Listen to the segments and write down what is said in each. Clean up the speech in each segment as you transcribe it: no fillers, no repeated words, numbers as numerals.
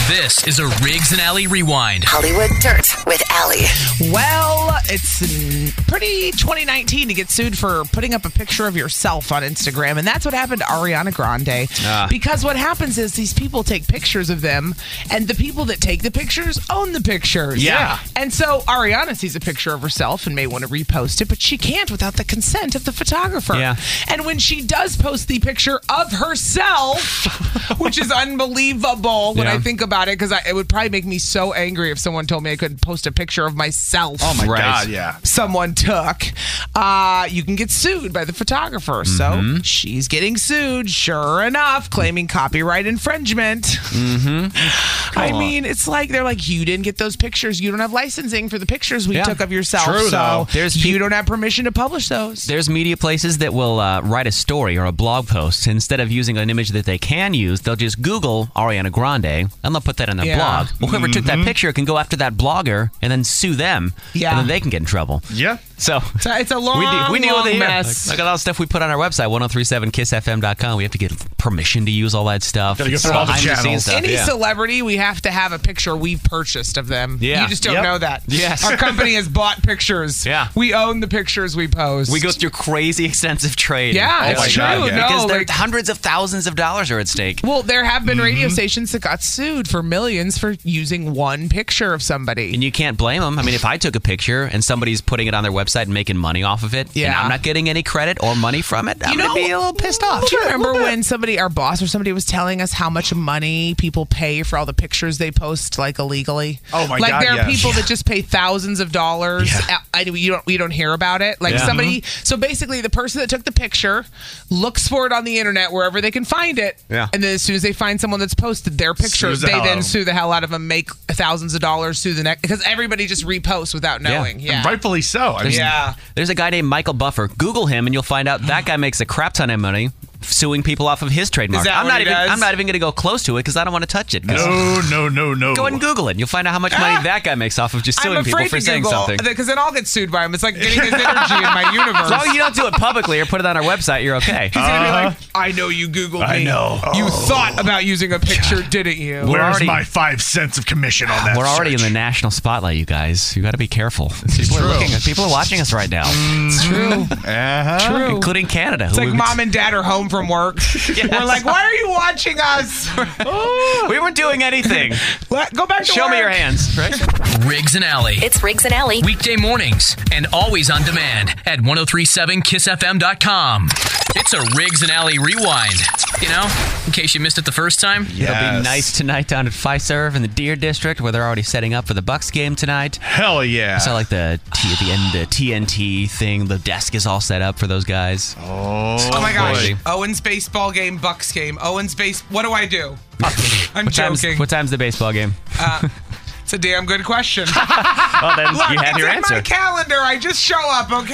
This is a Riggs and Alley Rewind. Hollywood Dirt with Alley. Well, it's pretty 2019 to get sued for putting up a picture of yourself on Instagram. And that's what happened to Ariana Grande. Because what happens is these people take pictures of them, and the people that take the pictures own the pictures. Yeah. And so Ariana sees a picture of herself and may want to repost it, but she can't without the consent of the photographer. Yeah. And when she does post the picture of herself, which is unbelievable when I think about it, because it would probably make me so angry if someone told me I couldn't post a picture of myself. Oh my Right. God, yeah. Someone took, you can get sued by the photographer. So she's getting sued, sure enough, claiming copyright infringement. I mean, it's like they're like, you didn't get those pictures. You don't have licensing for the pictures we took of yourself. True, so though. you don't have permission to publish those. There's media places that will write a story or a blog post. Instead of using an image that they can use, they'll just Google Ariana Grande, and they'll put that in their blog. Well, whoever took that picture can go after that blogger and then sue them, and then they can get in trouble. Yeah. So it's a long, we deal long with it here. mess. Look at all the stuff we put on our website, 1037kissfm.com. We have to get permission to use all that stuff. Gotta go through all the Behind-the-scenes channels. stuff, Any yeah. celebrity, we have to have a picture we've purchased of them. Yeah. You just don't know that. Yes. Our company has bought pictures. Yeah. We own the pictures we post. We go through crazy extensive trade. Yeah, it's true. No, Because like- hundreds of thousands of dollars are at stake. Well, there have been radio stations that got sued for millions for using one picture of somebody. And you can't blame them. I mean, if I took a picture and somebody's putting it on their website and making money off of it, and I'm not getting any credit or money from it, I'm going to be a little pissed off. Do you remember when somebody, our boss or somebody, was telling us how much money people pay for all the pictures they post, like illegally? Oh my like, God, there are yes. people that just pay thousands of dollars. You don't hear about it. Like somebody. So basically, the person that took the picture looks for it on the internet wherever they can find it. Yeah. And then as soon as they find someone that's posted their picture, Sues the they hell out then of sue the hell out of them, make thousands of dollars, sue the next, because everybody just reposts without knowing. Yeah. And rightfully so. I mean, There's a guy named Michael Buffer. Google him and you'll find out that guy makes a crap ton of money suing people off of his trademark. Is that what he does? I'm not even going to go close to it because I don't want to touch it. no. Go ahead and Google it. And you'll find out how much money that guy makes off of just suing I'm people afraid for to saying Google, something. because then I'll get sued by him. It's like getting his energy in my universe. As long as you don't do it publicly or put it on our website, you're okay. He's gonna be like, I know you Googled me. I know. You thought about using a picture, didn't you? Where's already- my 5 cents of commission on that? We're already in search? the national spotlight, you guys. You got to be careful. People are watching us right now, It's true. True. including Canada. It's like mom and dad are home from work. We're like, why are you watching us? We weren't doing anything. Go back to Show me work. your hands. Right? Riggs and Alley. It's Riggs and Alley. Weekday mornings and always on demand at 1037kissfm.com. It's a Riggs and Alley Rewind. You know, in case you missed it the first time. It'll be Yes. nice tonight down at Fiserv in the Deer District where they're already setting up for the Bucks game tonight. Hell yeah. So like at the end, the TNT thing, the desk is all set up for those guys. Oh my gosh. boy. Owen's baseball game, Bucks game. What do I do? I'm joking. What time's the baseball game? It's a damn good question. Oh, then Look, you have it's your in answer. my calendar. I just show up, okay?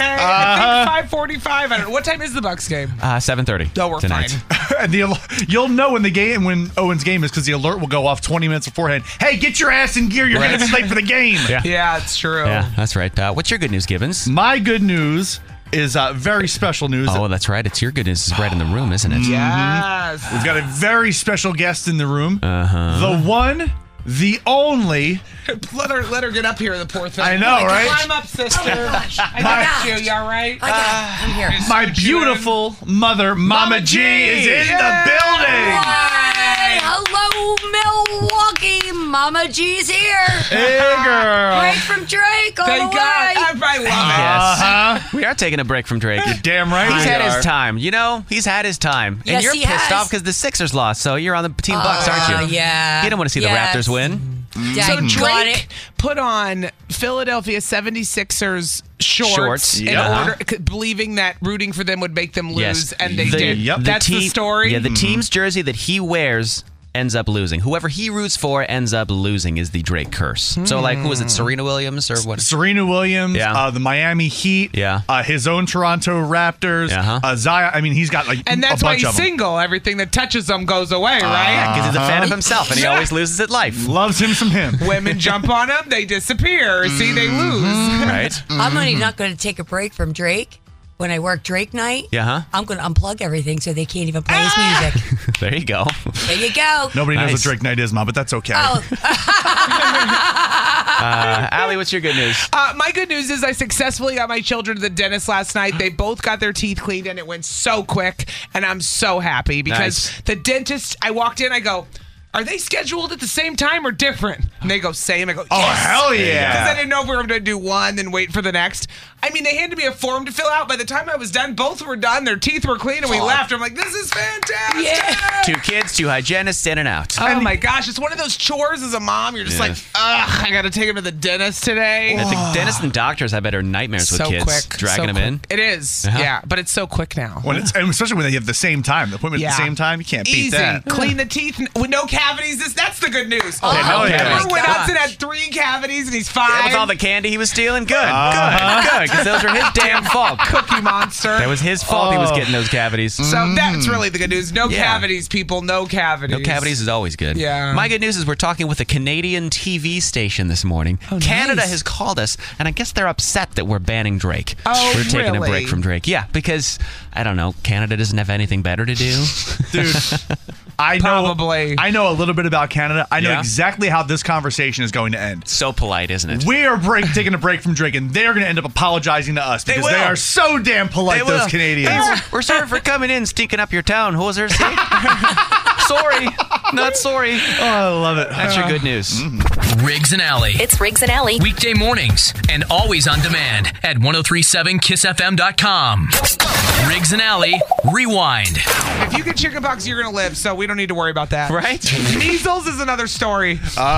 I think 5:45. I don't know. What time is the Bucks game? 7:30. No, we're tonight. fine. And you'll know when Owen's game is because the alert will go off 20 minutes beforehand. Hey, get your ass in gear. You're going to be late for the game. Yeah. Yeah, it's true. Yeah, that's right. What's your good news, Gibbons? My good news is very special news. Oh, that's right. It's your good news. It's right in the room, isn't it? Yes. We've got a very special guest in the room. The one, the only. Let her get up here, the poor thing. I know, right? Climb up, sister. I got you. You all right? I'm here. My beautiful mother, Mama G, is in the building. Hi, hello, Milwaukee. Mama G's here. Hey, girl. Break from Drake all Thank the God. way. I love Yes. We are taking a break from Drake. You're damn right. He's we had are. his time. You know, he's had his time. And Yes, you're he pissed has. off because the Sixers lost, so you're on the Team Bucks, aren't you? Yeah. You don't want to see Yes. the Raptors win. So Got Drake it. put on Philadelphia 76ers shorts in yeah. order, believing that rooting for them would make them lose, Yes. and they did. Yep. That's the story. Yeah, the team's jersey that he wears ends up losing. Whoever he roots for ends up losing is the Drake curse. So, like, who was it, Serena Williams or what? Serena Williams, Yeah. the Miami Heat, Yeah. His own Toronto Raptors, Zion. I mean, he's got like And that's a why bunch he's of them. single. Everything that touches him goes away, right? Because he's a fan of himself, and he always loses at life. Loves him some him. Women jump on him, they disappear. See, they lose. Right? I'm only not going to take a break from Drake when I work Drake night, Yeah, I'm going to unplug everything so they can't even play his music. There you go. There you go. Nobody knows what Nice. Drake Night is, Mom, but that's okay. Oh, Allie, what's your good news? My good news is I successfully got my children to the dentist last night. They both got their teeth cleaned and it went so quick. And I'm so happy because Nice. the dentist, I walked in, I go, are they scheduled at the same time or different? And they go, same. I go, yes. Oh, hell yeah. Because I didn't know if we were going to do one and wait for the next. I mean, they handed me a form to fill out. By the time I was done, both were done. Their teeth were clean and we left. I'm like, this is fantastic. Yeah. 2 kids, 2 hygienists, in and out. Oh my gosh, it's one of those chores as a mom. You're just Yeah. like, ugh, I got to take him to the dentist today. I think dentists and doctors have better nightmares with So kids. quick. Dragging so them in. quick. It is. Uh-huh. Yeah, but it's so quick now. When and especially when they have the same time, the appointment at the same time, you can't beat Easy. that. Clean the teeth with no cavities. That's the good news. hell yeah. Remember when Gosh. Hudson had 3 cavities and he's 5? With all the candy he was stealing? Good, good. Because those are his damn fault. Cookie Monster. That was his fault he was getting those cavities. So that's really the good news. No Yeah. cavities, people. No cavities. No cavities is always good. Yeah. My good news is we're talking with a Canadian TV station this morning. Canada nice. has called us, and I guess they're upset that we're banning Drake. Oh, we're taking really? a break from Drake. Yeah, because, I don't know, Canada doesn't have anything better to do. Dude, I know Probably. I know a little bit about Canada. I know Yeah? exactly how this conversation is going to end. So polite, isn't it? We are taking a break from Drake, and they're going to end up apologizing to us because they will. are so damn polite, those Canadians. Hey, we're sorry for coming in, stinking up your town, hosers. Sorry. Not sorry. Oh, I love it. That's your good news. Riggs and Alley. It's Riggs and Alley. Weekday mornings and always on demand at 1037kissfm.com. Riggs and Alley Rewind. If you get chickenpox, you're going to live, so we don't need to worry about that. Right? Measles is another story.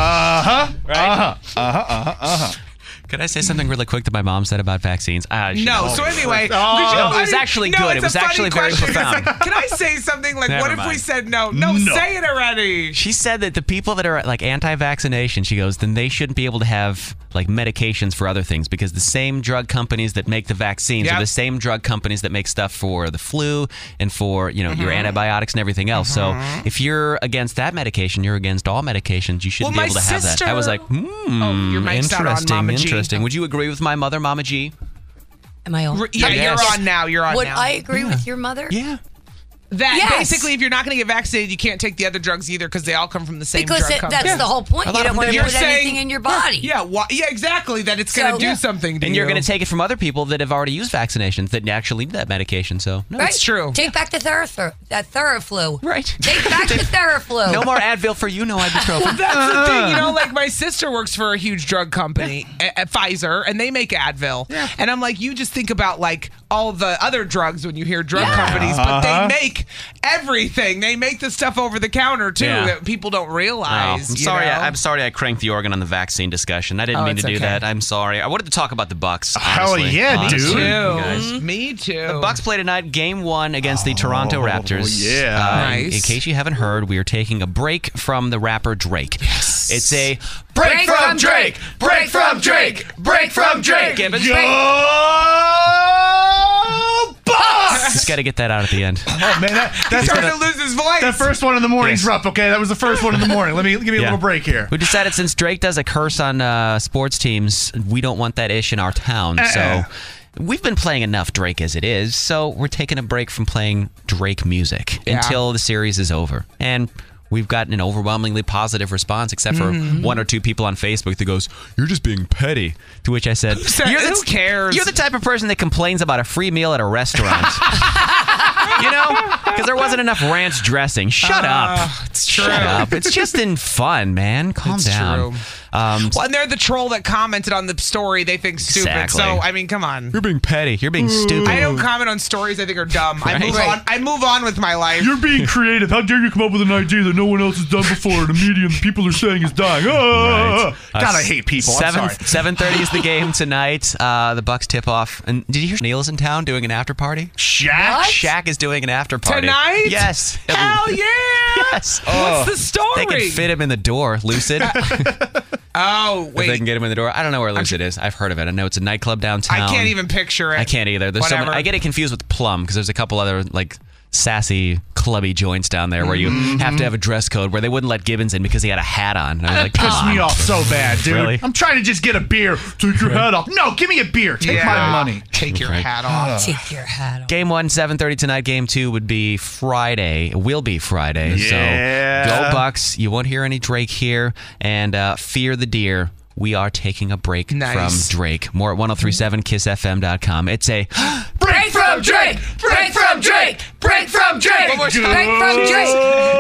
Could I say something really quick that my mom said about vaccines? No. So anyway, No, it was actually good. It was actually very profound. Can I say something? Like, Never what if we mind. said no? No, say it already. She said that the people that are like anti-vaccination, she goes, then they shouldn't be able to have like medications for other things because the same drug companies that make the vaccines are Yep. the same drug companies that make stuff for the flu and for, you know, your antibiotics and everything else. So if you're against that medication, you're against all medications. You shouldn't Well, be able to my have that. I was sister- like, your mic's not on, interesting, Mama G. interesting. Would you agree with my mother, Mama G? am I on? Yeah, Yes. you're on now. You're on Would now. I agree with your mother? Yeah. That Yes. basically, if you're not going to get vaccinated, you can't take the other drugs either because they all come from the same Because drug that's company. the whole point. A lot You of don't want them to do. put You're saying- anything in your body. Yeah, yeah, exactly. That it's going to So- do Yeah. something to And you. you're going to take it from other people that have already used vaccinations that actually need that medication. So, no. Right? It's true. Take back the Theraflu. Right. Take back the Theraflu. No more Advil for you, no ibuprofen. That's the thing, you know, like my sister works for a huge drug company, at Pfizer, and they make Advil. Yeah. And I'm like, you just think about like all the other drugs when you hear drug companies, but they make everything. They make the stuff over the counter too Yeah. that people don't Oh, realize. I'm you sorry. know? I'm sorry. I cranked the organ on the vaccine discussion. I didn't Oh, mean to it's do okay. that. I'm sorry. I wanted to talk about the Bucks. Hell honestly. yeah, Honestly, dude. you Too. guys. Me too. The Bucks play tonight, Game 1 against the Toronto Raptors. yeah. Nice. In case you haven't heard, we are taking a break from the rapper Drake. Yes. It's a Break from Drake! Break from Drake! Break from Drake! Gibbons. Yo, boss! Just got to get that out at the end. Oh man, He's that's starting to lose his voice. that first one in the morning's Yes. rough. Okay, that was the first one in the morning. Give me a Yeah. little break here. We decided since Drake does a curse on sports teams, we don't want that ish in our town. So we've been playing enough Drake as it is. So we're taking a break from playing Drake music until the series is over. And we've gotten an overwhelmingly positive response, except for one or two people on Facebook that goes, "You're just being petty." To which I said, Who cares? You're the type of person that complains about a free meal at a restaurant." You know? Because there wasn't enough ranch dressing. Shut up. It's true. Shut up. It's just in fun, man. Calm It's down. true. Well, and they're the troll that commented on the story they think stupid. Exactly. So, I mean, come on. You're being petty. You're being stupid. I don't comment on stories I think are dumb. Right. I move on with my life. You're being creative. How dare you come up with an idea that no one else has done before? The media and the people are saying is dying. God, I hate people. I'm sorry. 7:30 is the game tonight. The Bucks tip off. And did you hear Neil's in town doing an after party? Shaq. Shaq is doing an after party Tonight? Yes. Hell yeah! Yes. What's the story? They can fit him in the door, Lucid. Oh, If they wait. can get him in the door. I don't know where Lucid is. I've heard of it. I know it's a nightclub downtown. I can't even picture it. I can't either. There's so Whatever. many, I get it confused with Plum because there's a couple other like sassy, clubby joints down there where you have to have a dress code where they wouldn't let Gibbons in because he had a hat on. And I was like, pissed me off so bad, dude. Really? I'm trying to just get a beer. Take your hat off. No, give me a beer. Take my money. Take your hat off. Take your hat off. Game 1, 7:30 tonight. Game 2 would be Friday. It will be Friday. Yeah. So go Bucks. You won't hear any Drake here. And fear the deer. We are taking a break from Drake. More at 1037kissfm.com. It's a Break from Drake! Break from Drake! Break from Drake! Break from Drake.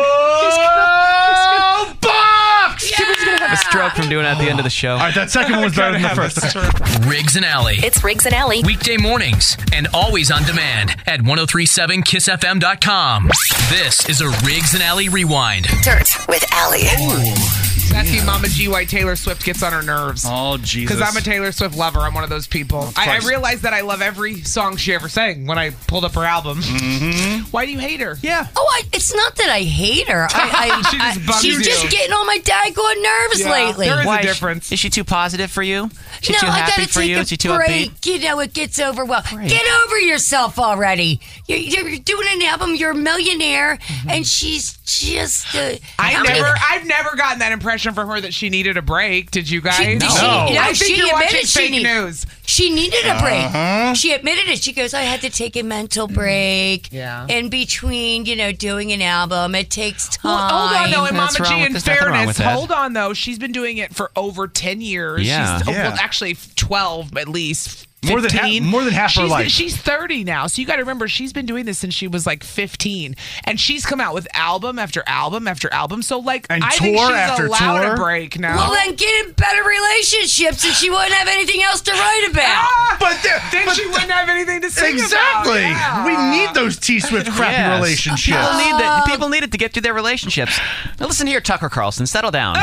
Box! Gibbons gonna have a stroke from doing it at the end of the show. All right, that second one was better than the first. Riggs and Alley. It's Riggs and Alley. Weekday mornings and always on demand at 1037kissfm.com. This is a Riggs and Alley Rewind. Dirt with Alley. Asking Mama G why Taylor Swift gets on her nerves. Oh, Jesus. Because I'm a Taylor Swift lover. I'm one of those people. I realized that I love every song she ever sang when I pulled up her album. Why do you hate her? Yeah. Oh, it's not that I hate her. She just bugs she's you. just getting on my daggone nerves lately. There is Why a difference. Is she too positive for you? Is she No, too I happy gotta for take you? a Is she too break. upbeat? You know, it gets over well. Get over yourself already. You're doing an album. You're a millionaire, and she's just. I've never gotten that impression from her that she needed a break. Did you guys? I think she you're watching admitted fake news. She needed a break. She admitted it. She goes, I had to take a mental break. Yeah. In between, doing an album. It takes time. Well, hold on, though. And Mama That's wrong G, with- in there's nothing wrong with fairness, that. hold on, though. She's been doing it for over 10 years. Yeah. Well, actually, 12 at least. More than 15. half her life. She's 30 now, so you got to remember she's been doing this since she was like 15, and she's come out with album after album after album. So And I think tour she's after allowed tour. a break now. Well, then get in better relationships and she wouldn't have anything else to write about. Then she wouldn't have anything to sing Exactly. about. We need those T Swift crappy Yes. relationships. People need it to get through their relationships. Now listen here, Tucker Carlson, settle down.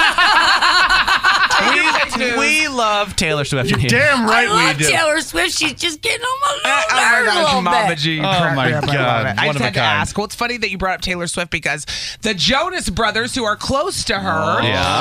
we love Taylor Swift in here. Damn right I love we do. Taylor Swift. She's just getting on my Oh nerves my a gosh, little Mama bit. G. you Oh crack my me up. I God, love it. I one just of a had to kind. ask. Well, it's funny that you brought up Taylor Swift because the Jonas Brothers, who are close to her,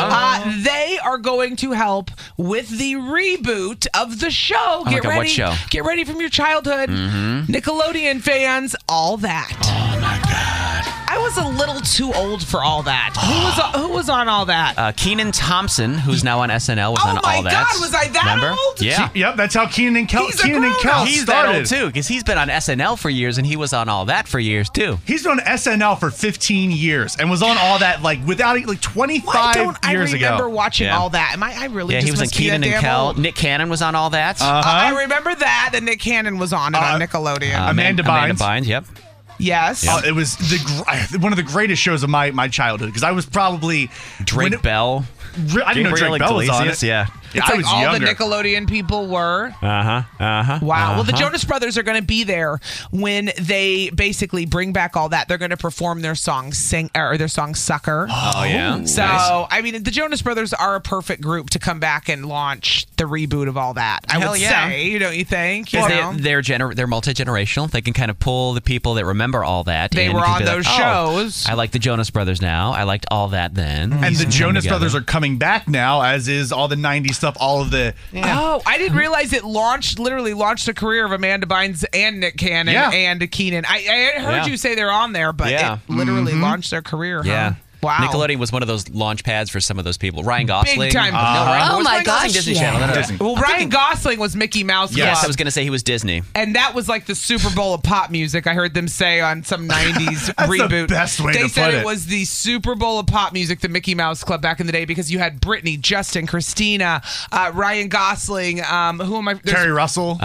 they are going to help with the reboot of the show. my God, what show? Get ready from your childhood. Nickelodeon fans, All That. Oh my God. I was a little too old for All That. Who was on All That? Kenan Thompson, who's now on SNL, was on Oh my All That. God, was I that Remember? old? Yeah. Yep, that's how Keenan and Kel He's a grown-up. He's started. that old too, because he's been on SNL for years, and he was on All That for years too. He's been on SNL for 15 years and was on All That without 25 years I remember ago. watching Yeah. All That. I really Yeah, just he was in must be that Kenan and damn Kel. old. Nick Cannon was on All That. I remember that Nick Cannon was on it on Nickelodeon. Amanda Bynes. Bynes, yep. Yes. It was one of the greatest shows of my childhood because I was probably Drake Bell. I didn't know Drake Bell was on it. Yeah. Yeah, It's I like was all younger. the Nickelodeon people were. Wow. Well, the Jonas Brothers are going to be there when they basically bring back All That. They're going to perform their song their song Sucker. Oh, yeah. So, Nice. I mean, the Jonas Brothers are a perfect group to come back and launch the reboot of All That. I Hell would yeah. say, don't you think? You Because know? they're multi-generational. They can kind of pull the people that remember All That. They in were and can on be like, those "Oh, shows." I like the Jonas Brothers now. I liked All That then. And the Come Jonas together. Brothers are coming back now, as is all the 90s stuff, all of the... Oh, I didn't realize it literally launched the career of Amanda Bynes and Nick Cannon and Keenan. I heard you say they're on there, but it literally launched their career. Yeah. Huh? Wow. Nickelodeon was one of those launch pads for some of those people. Ryan Gosling. Big time. No, Ryan, Oh was my Ryan Gosling gosh, Disney yeah. Channel. No, no, no. Disney. Well, Ryan Gosling was Mickey Mouse Yes, Club. I was going to say he was Disney. And that was like the Super Bowl of pop music. I heard them say on some 90s That's reboot. the best way they to said put it it. was the Super Bowl of pop music, the Mickey Mouse Club back in the day, because you had Britney, Justin, Christina, Ryan Gosling, who am I? Terry Russell.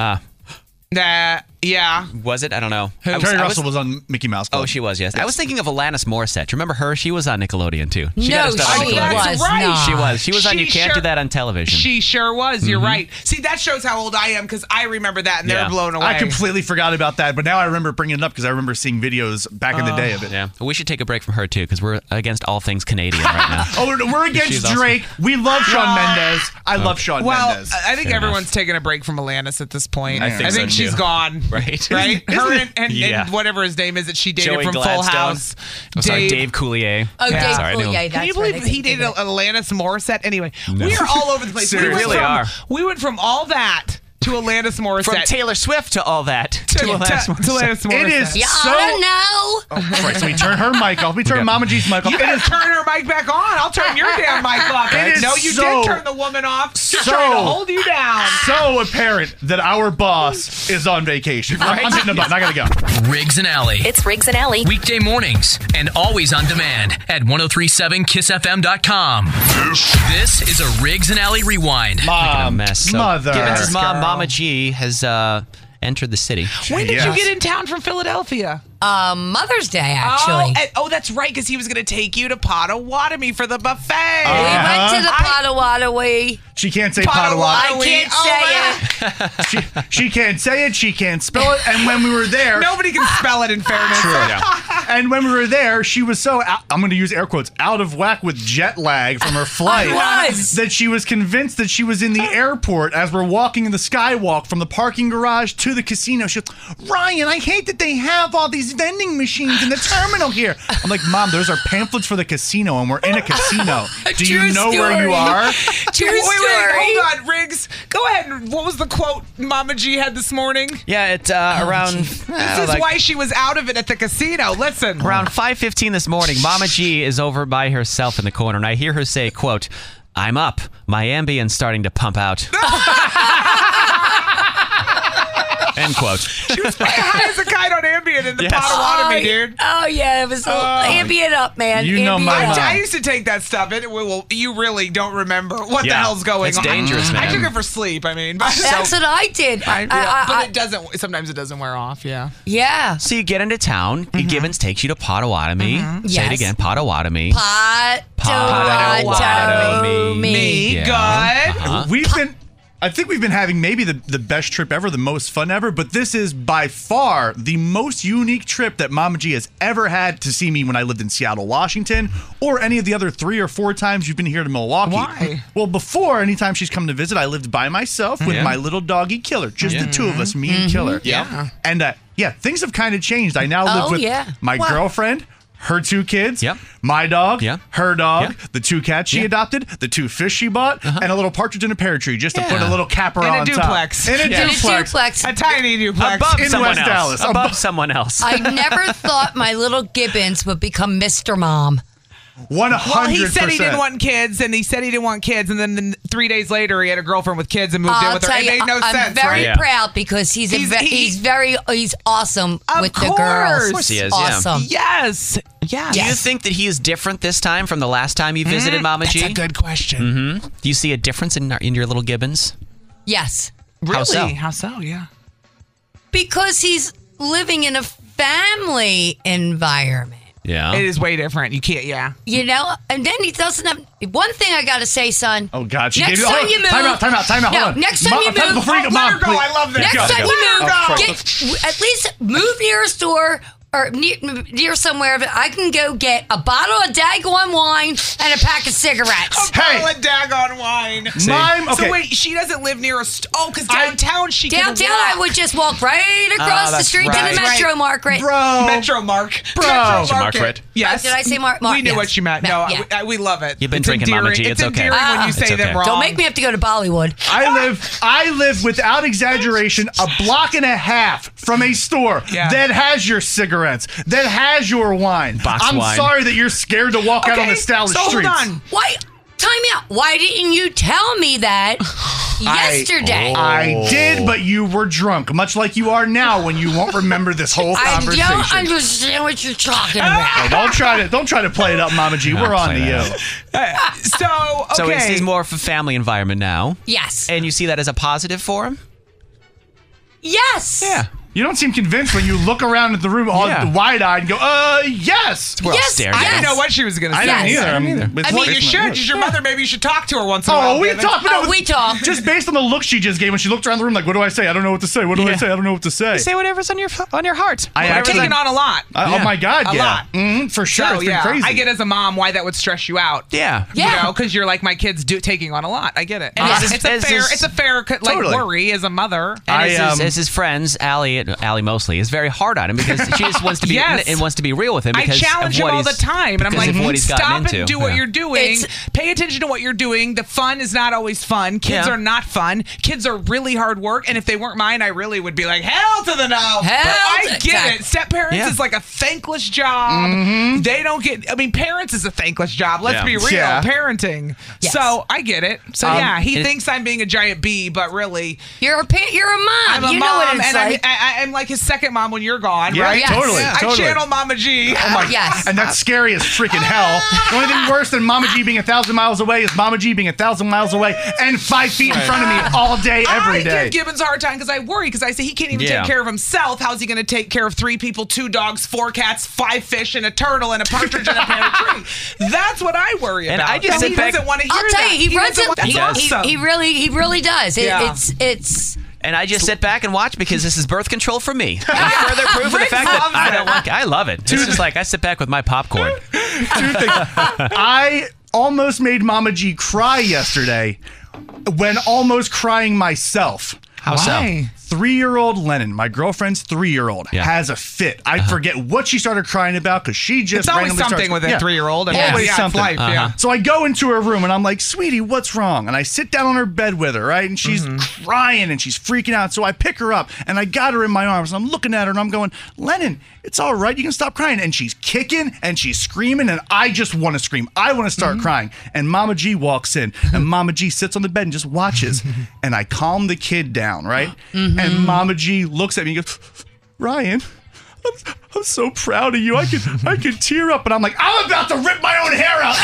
Yeah. Was it? I don't know. Terry Russell was on Mickey Mouse Club. Oh, she was, yes. I was thinking of Alanis Morissette. Remember her? She was on Nickelodeon, too. She No, got her start on she Nickelodeon. was right. not. She was on You Can't Do That on Television. She sure was. You're right. See, that shows how old I am because I remember that and Yeah. they're blown away. I completely forgot about that, but now I remember bringing it up because I remember seeing videos back in the day of it. Yeah. We should take a break from her, too, because we're against all things Canadian right now. Oh, we're against She's awesome. Drake. We love Shawn Mendes. I love Shawn Well, Mendes. I think Fair everyone's taking a break from Alanis at this point. I think so, she's too. gone. Right. Right? Her and Yeah. whatever his name is that she dated Joey from Full Gladstone. House. Oh, sorry, Dave Coulier. Oh, Yeah. Dave Sorry, I knew him. Coulier. Can That's you believe right. he dated Alanis Morissette? Anyway, we are all over the place. Seriously. We really are. We went from All That to Alanis Morissette. From Taylor Swift to all that. to Alanis Morissette. It is Yeah, so. I don't know. That's right. So we turn her mic off. We turn Mama G's mic off. You gotta turn her mic back on. I'll turn your damn mic off. It is No, you so- did turn the woman off. She's so- trying to hold you down. So apparent that our boss is on vacation. I'm hitting a button. I gotta go. Riggs and Alley. It's Riggs and Alley. Weekday mornings and always on demand at 1037kissfm.com. This is a Riggs and Alley Rewind. A mess. So, Mother. Gibbons' mom, Girl. Mama G, has entered the city. When did Yes. you get in town from Philadelphia? Mother's Day, actually. That's right, because he was going to take you to Potawatomi for the buffet. We went to the Potawatomi. She can't say Potawatomi. I can't say it. She can't say it. She can't spell it. And when we were there, Nobody can spell it in fairness. and when we were there, she was so I'm going to use air quotes out of whack with jet lag from her flight was. that she was convinced that she was in the airport as we're walking in the skywalk from the parking garage to the casino. She goes, Ryan, I hate that they have all these vending machines in the terminal here. I'm like, Mom, those are pamphlets for the casino, and we're in a casino. Do you True know where you story. are? True Wait, story. hold on, Riggs. Go ahead. What was the quote Mama G had this morning? Yeah, it's around This is why she was out of it at the casino. Listen. around 5:15 this morning. Mama G is over by herself in the corner, and I hear her say, "quote I'm up. My Ambien's starting to pump out." End quote. She was high as a kite on Ambien in the Yes. Potawatomi, dude. Oh, yeah. It was ambient up, man. You know my Ambient mom. I used to take that stuff. You really don't remember what the Yeah. hell's going It's on. dangerous, man. I took it for sleep. I mean, but, That's what I did. but it doesn't. Sometimes it doesn't wear off. Yeah. Yeah. So you get into town. Gibbons takes you to Potawatomi. Say it Yes. again, Potawatomi. Potawatomi. Yeah. Good. I think we've been having maybe the best trip ever, the most fun ever, but this is by far the most unique trip that Mama G has ever had to see me when I lived in Seattle, Washington, or any of the other 3 or 4 times you've been here to Milwaukee. Why? Well, before, anytime she's come to visit, I lived by myself with my little doggy Killer, just the two of us, me and Killer. Yeah. And things have kind of changed. I now live with my girlfriend, her 2 kids, Yep. my dog, Yep. her dog, Yep. the 2 cats she adopted, the 2 fish she bought, and a little partridge in a pear tree just to put a little capper In a on duplex. top. In a In a duplex. duplex. A tiny duplex. Above in someone West else. Dallas. Above someone else. I never thought my little Gibbons would become Mr. Mom. 100%. Well, he said he didn't want kids, and then 3 days later he had a girlfriend with kids and moved in I'll with her. tell It you, made no I'm sense, very right? Yeah. proud because he's awesome Of with the girls. course. Of course he is, yeah. Awesome. Yes. Yeah. Do you think that he is different this time from the last time you visited Mama G? That's a good question. Do you see a difference in your little Gibbons? Yes. Really? How so? How so? Yeah. Because he's living in a family environment. Yeah. It is way different. You can't. Yeah. You know, and then he doesn't have one thing I gotta say, son. Oh, God. She Next gave time you move. Time out. No, Hold on. next time you move. Before you go, Let her Mom, go. please. I love this. Next time go. you move, Oh, at least move near a store or near somewhere that I can go get a bottle of daggone wine and a pack of cigarettes. Hey. Bottle of daggone wine. Mime, okay. So wait, she doesn't live near a because downtown she can Downtown, walk. I would just walk right across the that's street right. to the Metro Market. Bro. Metro Mark. Bro. Metro Market. Yes. Did I say Mark? We knew yes. what you meant. No, Yeah. we love it. You've been It's drinking, Mama endearing. G. It's okay. endearing when you It's say okay. them wrong. Don't make me have to go to Bollywood. I live without exaggeration a block and a half from a store that has your cigarettes, that has your wine. Box I'm wine. sorry that you're scared to walk out on the established so streets. Hold on. Why? Time out. Why didn't you tell me that yesterday? I did, but you were drunk, much like you are now when you won't remember this whole I conversation. don't understand what you're talking about. Oh, don't try to play it up, Mama G. We're on to play you. that. So So okay. he's more of a family environment now. Yes. And you see that as a positive for him? Yes. Yeah. You don't seem convinced when you look around at the room all Yeah. wide-eyed and go, yes. We're all Yes, staring I at didn't him. know what she was going to say. I didn't Yes. either. I I mean, you should. She's your mother. Maybe you should talk to her once in a while. Oh, we Gibbons. talked. We talk. Just based on the look she just gave when she looked around the room, like, what do I say? I don't know what to say. What do I Yeah. say? I don't know what to say. Say whatever's on your heart. I You're actually- taking on a lot. Oh my God, A yeah. lot. For sure. So, It's been yeah, crazy. I get as a mom why that would stress you out. Yeah. Yeah. You know, because you're like my kids taking on a lot. I get it. And it's a fair, worry as a mother. And I, as his friends, Allie Allie mostly, is very hard on him because she just wants to be and wants to be real with him. I Because challenge of him what all the time, and I'm like, what he's gotten stop into. and do what Yeah. you're doing. Pay attention to what you're doing. The fun is not always fun. Kids Yeah. are not fun. Kids are really hard work, and if they weren't mine, I really would be like, hell to the no. But I get it. Step parents is like a thankless job. They don't get. I mean, parents is a thankless job. Let's be real. Yeah. Parenting. Yes. So I get it. So he thinks I'm being a giant bee, but really, You're a mom. I'm a you mom, know what it's and like. I'm like his second mom when you're gone, Yeah, right? Yes. totally. Yeah. I totally. channel Mama G. Oh my, Yes. And that's scary as freaking hell. The only thing worse than Mama G being 1,000 miles away is Mama G being 1,000 miles away and 5 feet in front of me all day, every I day. give Gibbons a hard time because I worry because I say he can't even Yeah. take care of himself. How's he going to take care of 3 people, 2 dogs, 4 cats, 5 fish, and a turtle, and a partridge and a pear tree? That's what I worry And about. I just sit he back- doesn't want to hear I'll tell that. you, he runs doesn't want- it. That's awesome. He really does. Yeah. It's. And I just sit back and watch because this is birth control for me. And further proof of the fact that loves I it. don't like it. I love it. It's just like I sit back with my popcorn. 2 things. I almost made Mama G cry yesterday when almost crying myself. How so? Why? 3-year-old Lennon, my girlfriend's 3-year-old, Yeah. has a fit. I forget what she started crying about because she just It's always randomly something starts, with a 3-year-old. And Always yeah, something. It's life, yeah. So I go into her room and I'm like, sweetie, what's wrong? And I sit down on her bed with her, right? And she's crying and she's freaking out. So I pick her up and I got her in my arms and I'm looking at her and I'm going, Lennon, it's all right. You can stop crying. And she's kicking and she's screaming and I just want to scream. I want to start crying. And Mama G walks in and Mama G sits on the bed and just watches. And I calm the kid down, right? And Mama G looks at me and goes, Ryan, I'm so proud of you. I could tear up. And I'm like, I'm about to rip my own hair out.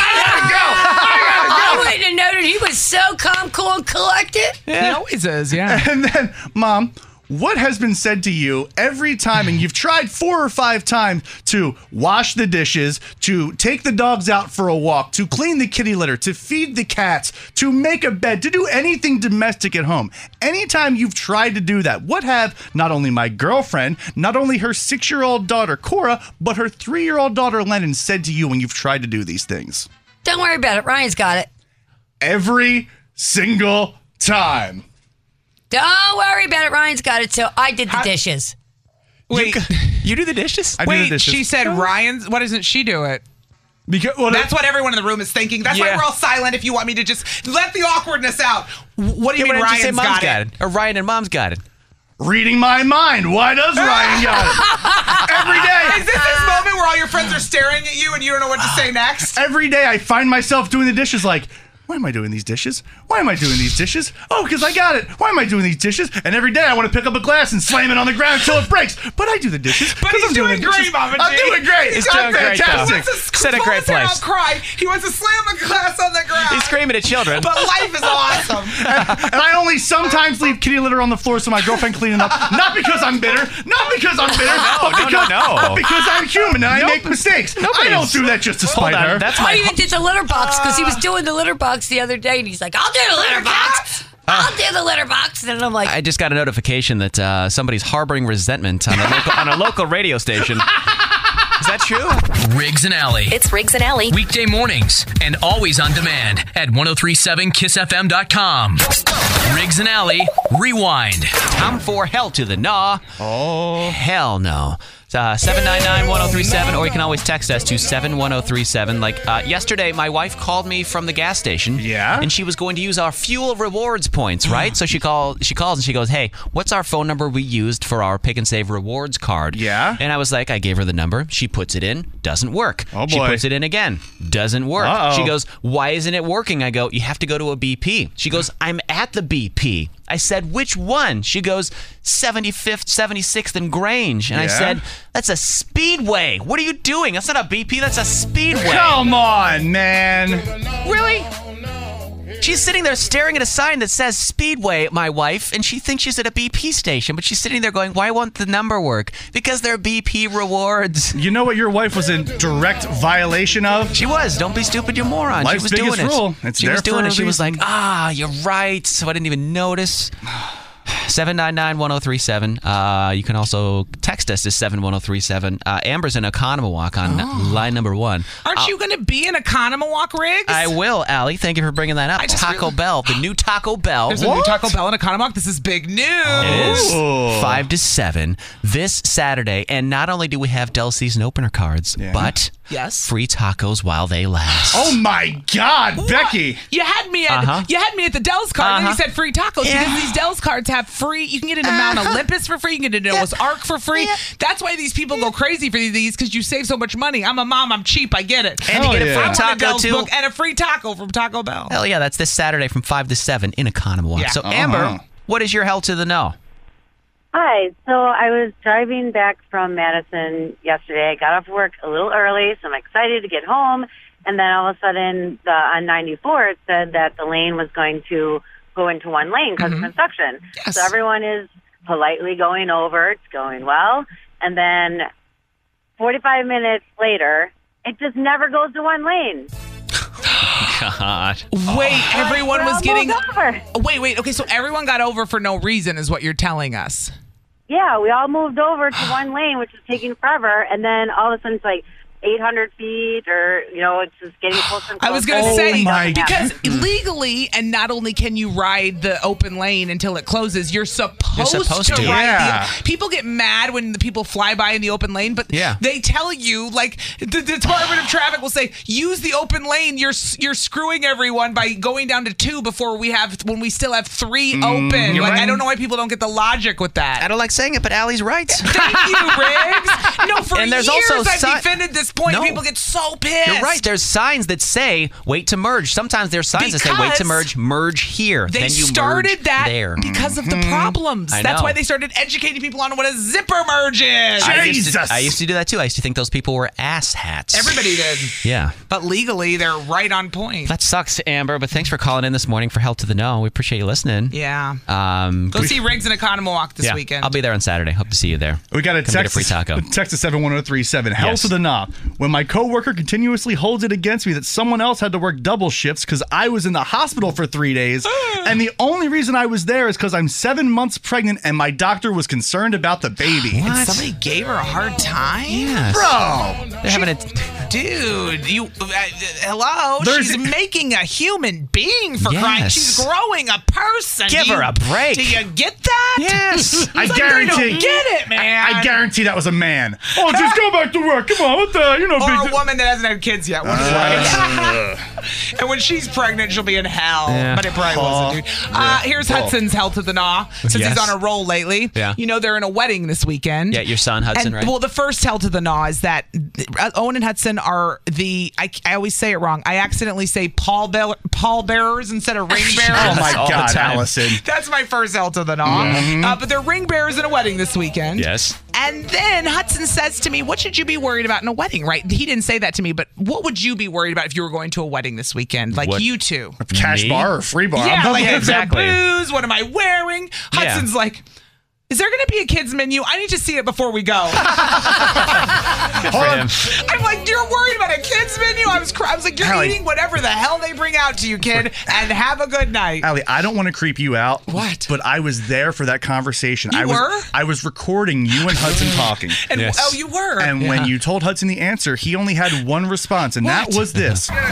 I I wouldn't have noted he was so calm, cool, and collected. He always is, yeah. gotta go. And then, Mom, what has been said to you every time, and you've tried 4 or 5 times to wash the dishes, to take the dogs out for a walk, to clean the kitty litter, to feed the cats, to make a bed, to do anything domestic at home? Anytime you've tried to do that, what have not only my girlfriend, not only her 6-year-old daughter, Cora, but her 3-year-old daughter, Lennon, said to you when you've tried to do these things? Don't worry about it. Ryan's got it. Every single time. Don't worry about it. Ryan's got it. So I did the dishes. Wait, You do the dishes? I do the wait. dishes. She said Ryan's. Why doesn't she do it? Because, well, That's what everyone in the room is thinking. That's why Yeah. we're all silent. If you want me to just let the awkwardness out. What do you mean Why don't you say Ryan's Mom's got it? Or Ryan and Mom's got it. reading my mind. Why does Ryan got it? Every day. Is this moment where all your friends are staring at you and you don't know what to say next? Every day I find myself doing the dishes like, why am I doing these dishes? Why am I doing these dishes? Oh, because I got it. Why am I doing these dishes? And every day I want to pick up a glass and slam it on the ground until it breaks. But I do the dishes. But 'cause he's I'm doing the dishes. great, Mama G. I'm doing great. He's I'm doing great, though. fantastic. He wants to Set a great close it out, place. cry. He wants to slam the glass on the ground. He's screaming at children. But life is awesome. And I only sometimes leave kitty litter on the floor so my girlfriend clean it up. Not because I'm bitter. Not because I'm bitter. but because I'm human and I make mistakes. I don't do that just to Hold spite on, her. that's I my. even did the litter box because he was doing the litter box the other day, and he's like, "I'll do the litter box. I'll do the litter box." And I'm like, I just got a notification that somebody's harboring resentment on a local radio station. Is that true? Riggs and Alley. It's Riggs and Alley. Weekday mornings and always on demand at 1037kissfm.com. Riggs and Alley Rewind. Time for Hell to the Nah. Oh. Hell no. 799-1037, or you can always text us to 71037. Like yesterday, my wife called me from the gas station. Yeah? And she was going to use our fuel rewards points, right? So she calls and she goes, hey, what's our phone number we used for our Pick and Save rewards card? Yeah? And I was like, I gave her the number. She puts it in, doesn't work. Oh, She boy. puts it in again, doesn't work. Uh-oh. She goes, why isn't it working? I go, you have to go to a BP. She goes, I'm at the BP. I said, which one? She goes, 75th, 76th and Grange. And I Yeah? said, that's a speedway. What are you doing? That's not a BP, that's a speedway. Come on, man. Really? She's sitting there staring at a sign that says Speedway, my wife, and she thinks she's at a BP station, but she's sitting there going, why won't the number work? Because they're BP rewards. You know what your wife was in direct violation of? She was. Don't be stupid, you moron. Life's she was doing biggest it. rule. It's she there was doing for it. a She was reason. like, you're right. So I didn't even notice. 799-1037. You can also text us to 71037. Amber's in Oconomowoc on line number 1. Aren't you going to be in Oconomowoc, Riggs? I will, Allie. Thank you for bringing that up. Taco Bell, the new Taco Bell. There's a new Taco Bell in Oconomowoc. This is big news. It is 5 to 7 this Saturday. And not only do we have Dell season opener cards, but free tacos while they last. Oh my God, What? Becky! You had me at the Dell's card, and then you said free tacos because these Dell's cards have free. You can get into Mount Olympus for free. You can get into Noah's Ark for free. That's why these people go crazy for these because you save so much money. I'm a mom. I'm cheap. I get it. And you get a free taco too. Book and a free taco from Taco Bell. Hell yeah, that's this Saturday from 5 to 7 in Oconomowoc. Yeah. So Amber, what is your hell to the no? Hi. So I was driving back from Madison yesterday. I got off work a little early, so I'm excited to get home. And then all of a sudden, on 94, it said that the lane was going to go into one lane because of construction. Yes. So everyone is politely going over. It's going well. And then 45 minutes later, it just never goes to one lane. God. Wait, everyone was getting... over. Wait. Okay, so everyone got over for no reason is what you're telling us. Yeah, we all moved over to one lane, which is taking forever. And then all of a sudden, it's like 800 feet or, it's just getting closer and closer. I was going to say, my because legally, and not only can you ride the open lane until it closes, you're supposed to ride Yeah. people get mad when the people fly by in the open lane, but they tell you, like, the Department of Traffic will say, use the open lane. You're screwing everyone by going down to 2 when we still have 3 open. You're right. I don't know why people don't get the logic with that. I don't like saying it, but Allie's right. Thank you, Riggs. No, for And there's years also I've defended this point. No. People get so pissed. You're right. There's signs that say wait to merge. Sometimes there's signs that say wait to merge here. They then you started merge that there. because of the problems. I That's know. why they started educating people on what a zipper merge is. I Jesus. used to do that too. I used to think those people were ass hats. Everybody did. Yeah. But legally, they're right on point. That sucks, Amber, but thanks for calling in this morning for Help to the No. We appreciate you listening. Yeah. Go see Riggs in Oconomowoc this weekend. I'll be there on Saturday. Hope to see you there. We got a Come get a text. free taco. Text to 71037. Hell Yes. to the knob. When my coworker continuously holds it against me that someone else had to work double shifts because I was in the hospital for 3 days, and the only reason I was there is because I'm 7 months pregnant and my doctor was concerned about the baby. And somebody gave her a hard time? Yes. Bro! They're having it. Dude, hello? She's making a human being for crying. Yes. She's growing a person. Give her a break. Do you get that? Yes. I They guarantee. don't get it, man. I guarantee that was a man. Oh, just go back to work. Come on, what the? Or big a woman that hasn't had kids yet. And when she's pregnant, she'll be in hell. Yeah. But it probably wasn't, dude. Here's Hudson's hell to the gnaw, since he's Yes. on a roll lately. Yeah. They're in a wedding this weekend. Yeah, your son, Hudson, right? Well, the first hell to the gnaw is that Owen and Hudson are I always say it wrong. I accidentally say pallbearers instead of ring bearers. Oh my all the God, time. Allison. That's my first hell to the gnaw. But they're ring bearers in a wedding this weekend. Yes. And then Hudson says to me, what should you be worried about in a wedding, right? He didn't say that to me, but what would you be worried about if you were going to a wedding this weekend? Like What? you two. Cash Me? bar or free bar? Yeah, like exactly. booze, what am I wearing? Hudson's like, is there going to be a kids menu? I need to see it before we go. Good for him. I'm like, you're worried about a kids menu? I was like, you're Allie. eating whatever the hell they bring out to you, kid, and have a good night. Allie, I don't want to creep you out. What? But I was there for that conversation. You were? I was recording you and Hudson talking. And Yes. oh, you were. And when you told Hudson the answer, he only had one response, and that What? was this. Darn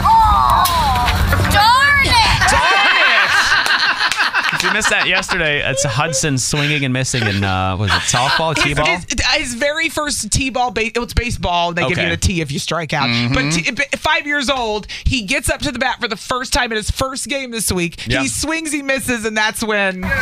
it! If you missed that yesterday, it's Hudson swinging and missing in, was it softball, t-ball? His very first t-ball, it's baseball. They give you the T if you strike out. But 5 years old, he gets up to the bat for the first time in his first game this week. Yeah. He swings, he misses, and that's when... Darn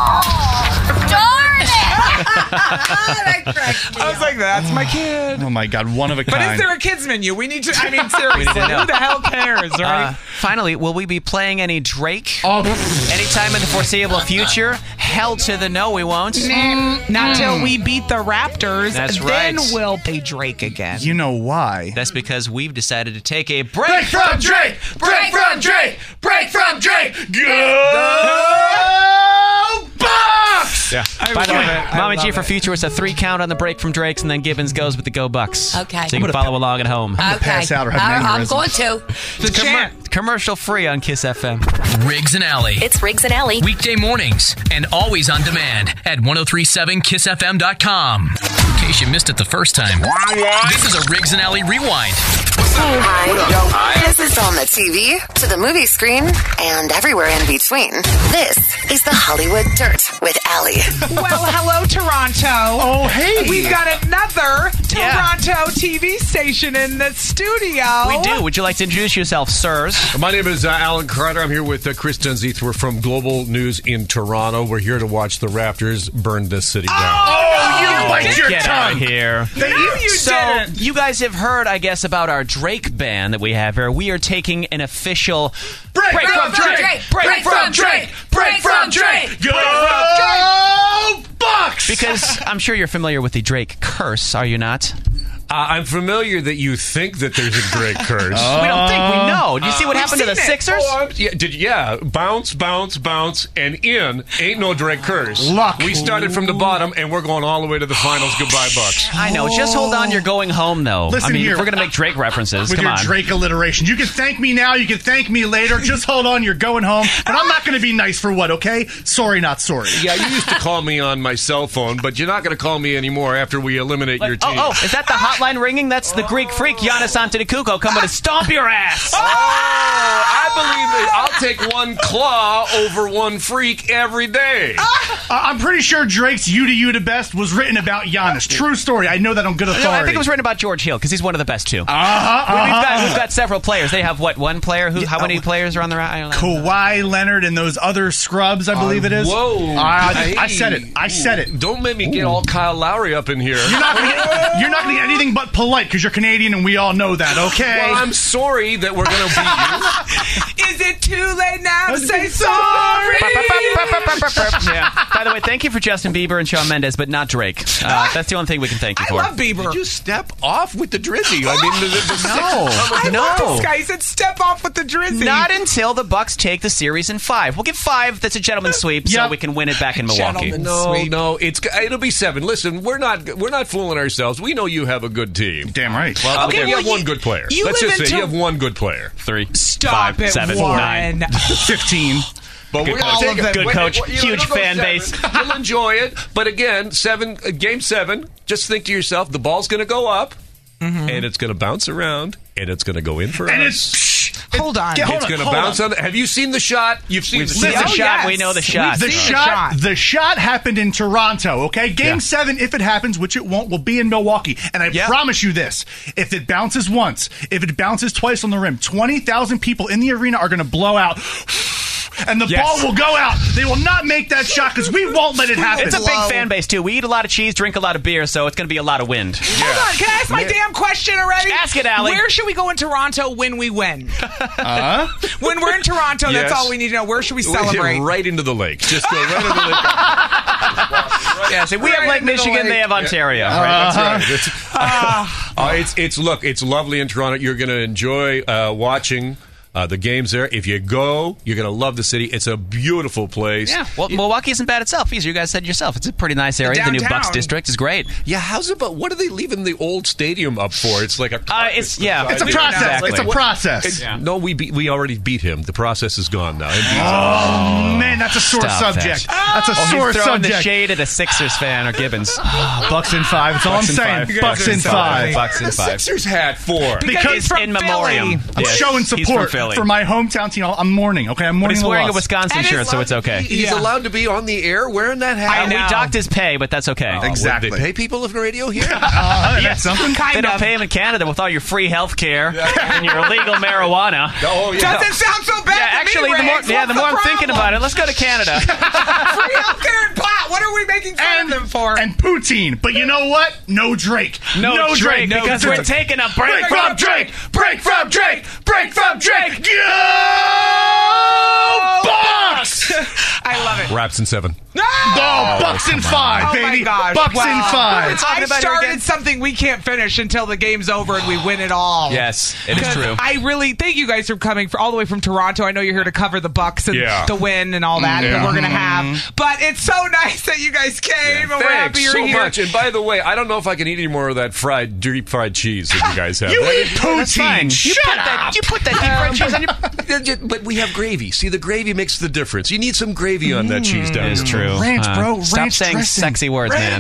it! I was like, that's my kid. Oh my God, one of a But kind. is there a kids menu? We need to, seriously, know. who the hell cares, right? Finally, will we be playing any Drake? Anytime in the foreseeable future? Hell to the no, we won't. Not till we beat the Raptors. That's then right. we'll play Drake again. You know why? That's because we've decided to take a break. Break from Drake! Break from Drake! Break from Drake! Go Bucks! By the way, Tommy G love for it. future is a 3 count on the break from Drake's, and then Gibbons goes with the Go Bucks. Okay. So you can follow along at home. Okay. pass out or have an I'm aneurysm. going to. The chant. Commercial free on Kiss FM. Riggs and Alley. It's Riggs and Alley. Weekday mornings and always on demand at 1037kissfm.com. In case you missed it the first time, this is a Riggs and Alley rewind. Hi. This is on the TV, to the movie screen, and everywhere in between. This is the Hollywood Dirt with Alley. Well, hello, Toronto. Oh, hey. We've got another Toronto TV station in the studio. We do. Would you like to introduce yourself, sirs? My name is Alan Carter. I'm here with Chris Dunseith. We're from Global News in Toronto. We're here to watch the Raptors burn this city down. Oh, you bite your Get out tongue. of here. You So, didn't. you guys have heard, I guess, about our Drake ban that we have here. We are taking an official Break from from Drake. Drake. Break from Drake. Break from Drake. Go Bucks. Because I'm sure you're familiar with the Drake curse, are you not? I'm familiar that you think that there's a Drake curse. We don't think we know. Do you see what happened to the seen it. Sixers? Bounce, bounce, bounce, and in. Ain't no Drake curse. Luck. We started from the bottom, and we're going all the way to the finals. Goodbye, Bucks. I know. Just hold on. You're going home, though. Listen I mean, here. if we're going to make Drake references. With Come your on. Drake alliteration. You can thank me now. You can thank me later. Just hold on. You're going home. But I'm not going to be nice for what, okay? Sorry, not sorry. Yeah, you used to call me on my cell phone, but you're not going to call me anymore after we eliminate your team. Oh, is that the hotline ringing? That's the Greek freak, Giannis Antetokounmpo, coming to stomp your ass. I believe that I'll take one claw over one freak every day. I'm pretty sure Drake's "You to You to Best" was written about Giannis. True story. I know that on good authority. No, I think it was written about George Hill because he's one of the best too. We've got several players. They have one player? How many players are on the I don't know. Kawhi Leonard and those other scrubs, I believe it is. Whoa. I said it. I said it. Don't make me get all Kyle Lowry up in here. You're not gonna get anything but polite because you're Canadian and we all know that, okay? Well, I'm sorry that we're going to beat you. Is it too late now to say sorry? Yeah. By the way, thank you for Justin Bieber and Shawn Mendes, but not Drake. That's the only thing we can thank you I for. love Bieber. Did you step off with the Drizzy? I mean, I love this guy. He said step off with the Drizzy. Not until the Bucks take the series in 5. We'll give 5. That's a gentleman's sweep, so Yep. we can win it back in Milwaukee. Gentleman. No, it'll be 7. Listen, we're not fooling ourselves. We know you have a good team. Damn right. Okay, you well, have one good player. you Let's live just in say you Tor- have one good player. 3, Stop 5, it, 7, Warren. 9. 15. But we're All going of to take them. it. Good coach, huge it'll go fan 7. base. You'll enjoy it. But again, Game 7. Just think to yourself, the ball's going to go up, and it's going to bounce around, and it's going to go in for And us. it's Hold on. Hold It's on, going to hold bounce on. on. Have you seen the shot? You've seen We've the seen shot. the Oh, shot. yes. We know the shot. The Seen the shot, shot. the shot happened in Toronto, okay? Game 7, if it happens, which it won't, will be in Milwaukee. And I promise you this, if it bounces once, if it bounces twice on the rim, 20,000 people in the arena are going to blow out. And the ball will go out. They will not make that shot because we won't let it happen. It's a big fan base, too. We eat a lot of cheese, drink a lot of beer, so it's going to be a lot of wind. Hold on. Can I ask my damn question already? Ask it, Allie. Where should we go in Toronto when we win? When we're in Toronto, Yes. that's all we need to know. Where should we celebrate? Right into the lake. Just go right into the lake. Yeah, so we have Lake Michigan, they have Ontario. Right, that's right. It's lovely in Toronto. You're going to enjoy watching the games there. If you go, you're going to love the city. It's a beautiful place. Yeah, well, Milwaukee isn't bad itself. As you guys said yourself, it's a pretty nice area. The new Downtown. Bucks district is great. Yeah, how's it? But what are they leaving the old stadium up for? It's like a. It's a It's a process. Exactly. It's a process. No, we already beat him. The process is gone now. Oh, man, that's a sore Stop subject. that. That's a sore He's throwing the subject. shade at a Sixers fan or Gibbons. Bucks in 5. That's all I'm Bucks in saying. 5. Bucks in 5. Bucks in 5. Sixers hat for. Because he's from in memoriam. Philly. I'm Yes, showing he's from support Philly. for my hometown team. I'm mourning, okay? I'm But mourning he's the wearing a loss. Wisconsin And shirt, his so it's okay. He's allowed to be on the air wearing that hat. I know. We docked his pay, but that's okay. Exactly. They pay people of radio here. That's something. They don't pay him in Canada with all your free health care and your illegal marijuana. Oh yeah. Doesn't sound so bad Yeah, to actually, me, the more Riggs. What's I'm thinking about it, let's go to Canada. Free healthcare and pot. What are we making fun of them for? And poutine. But you know what? No Drake. No Drake, because we're Drake. taking a break Break from Drake! Break from Drake! Break from Drake! Go Bucks! I love it. Raps in 7. Oh, Bucks in 5, baby. Oh my gosh. Bucks in Well, 5. I about here started again? something we can't finish until the game's over and we win it all. Yes, it is 'Cause true. I really thank you guys for coming all the way from Toronto. I know you're here to cover the Bucks and the win and all that that we're going to have. But it's so nice that you guys came and we're happy you're so here. much. And by the way, I don't know if I can eat any more of that deep fried cheese that you guys have. You That eat is- poutine. Shut up. You put that deep fried cheese on your... But we have gravy. See, the gravy makes the difference. You need some gravy on that cheese down It is there. true. Ranch, bro. Stop Ranch saying dressing. sexy words, man.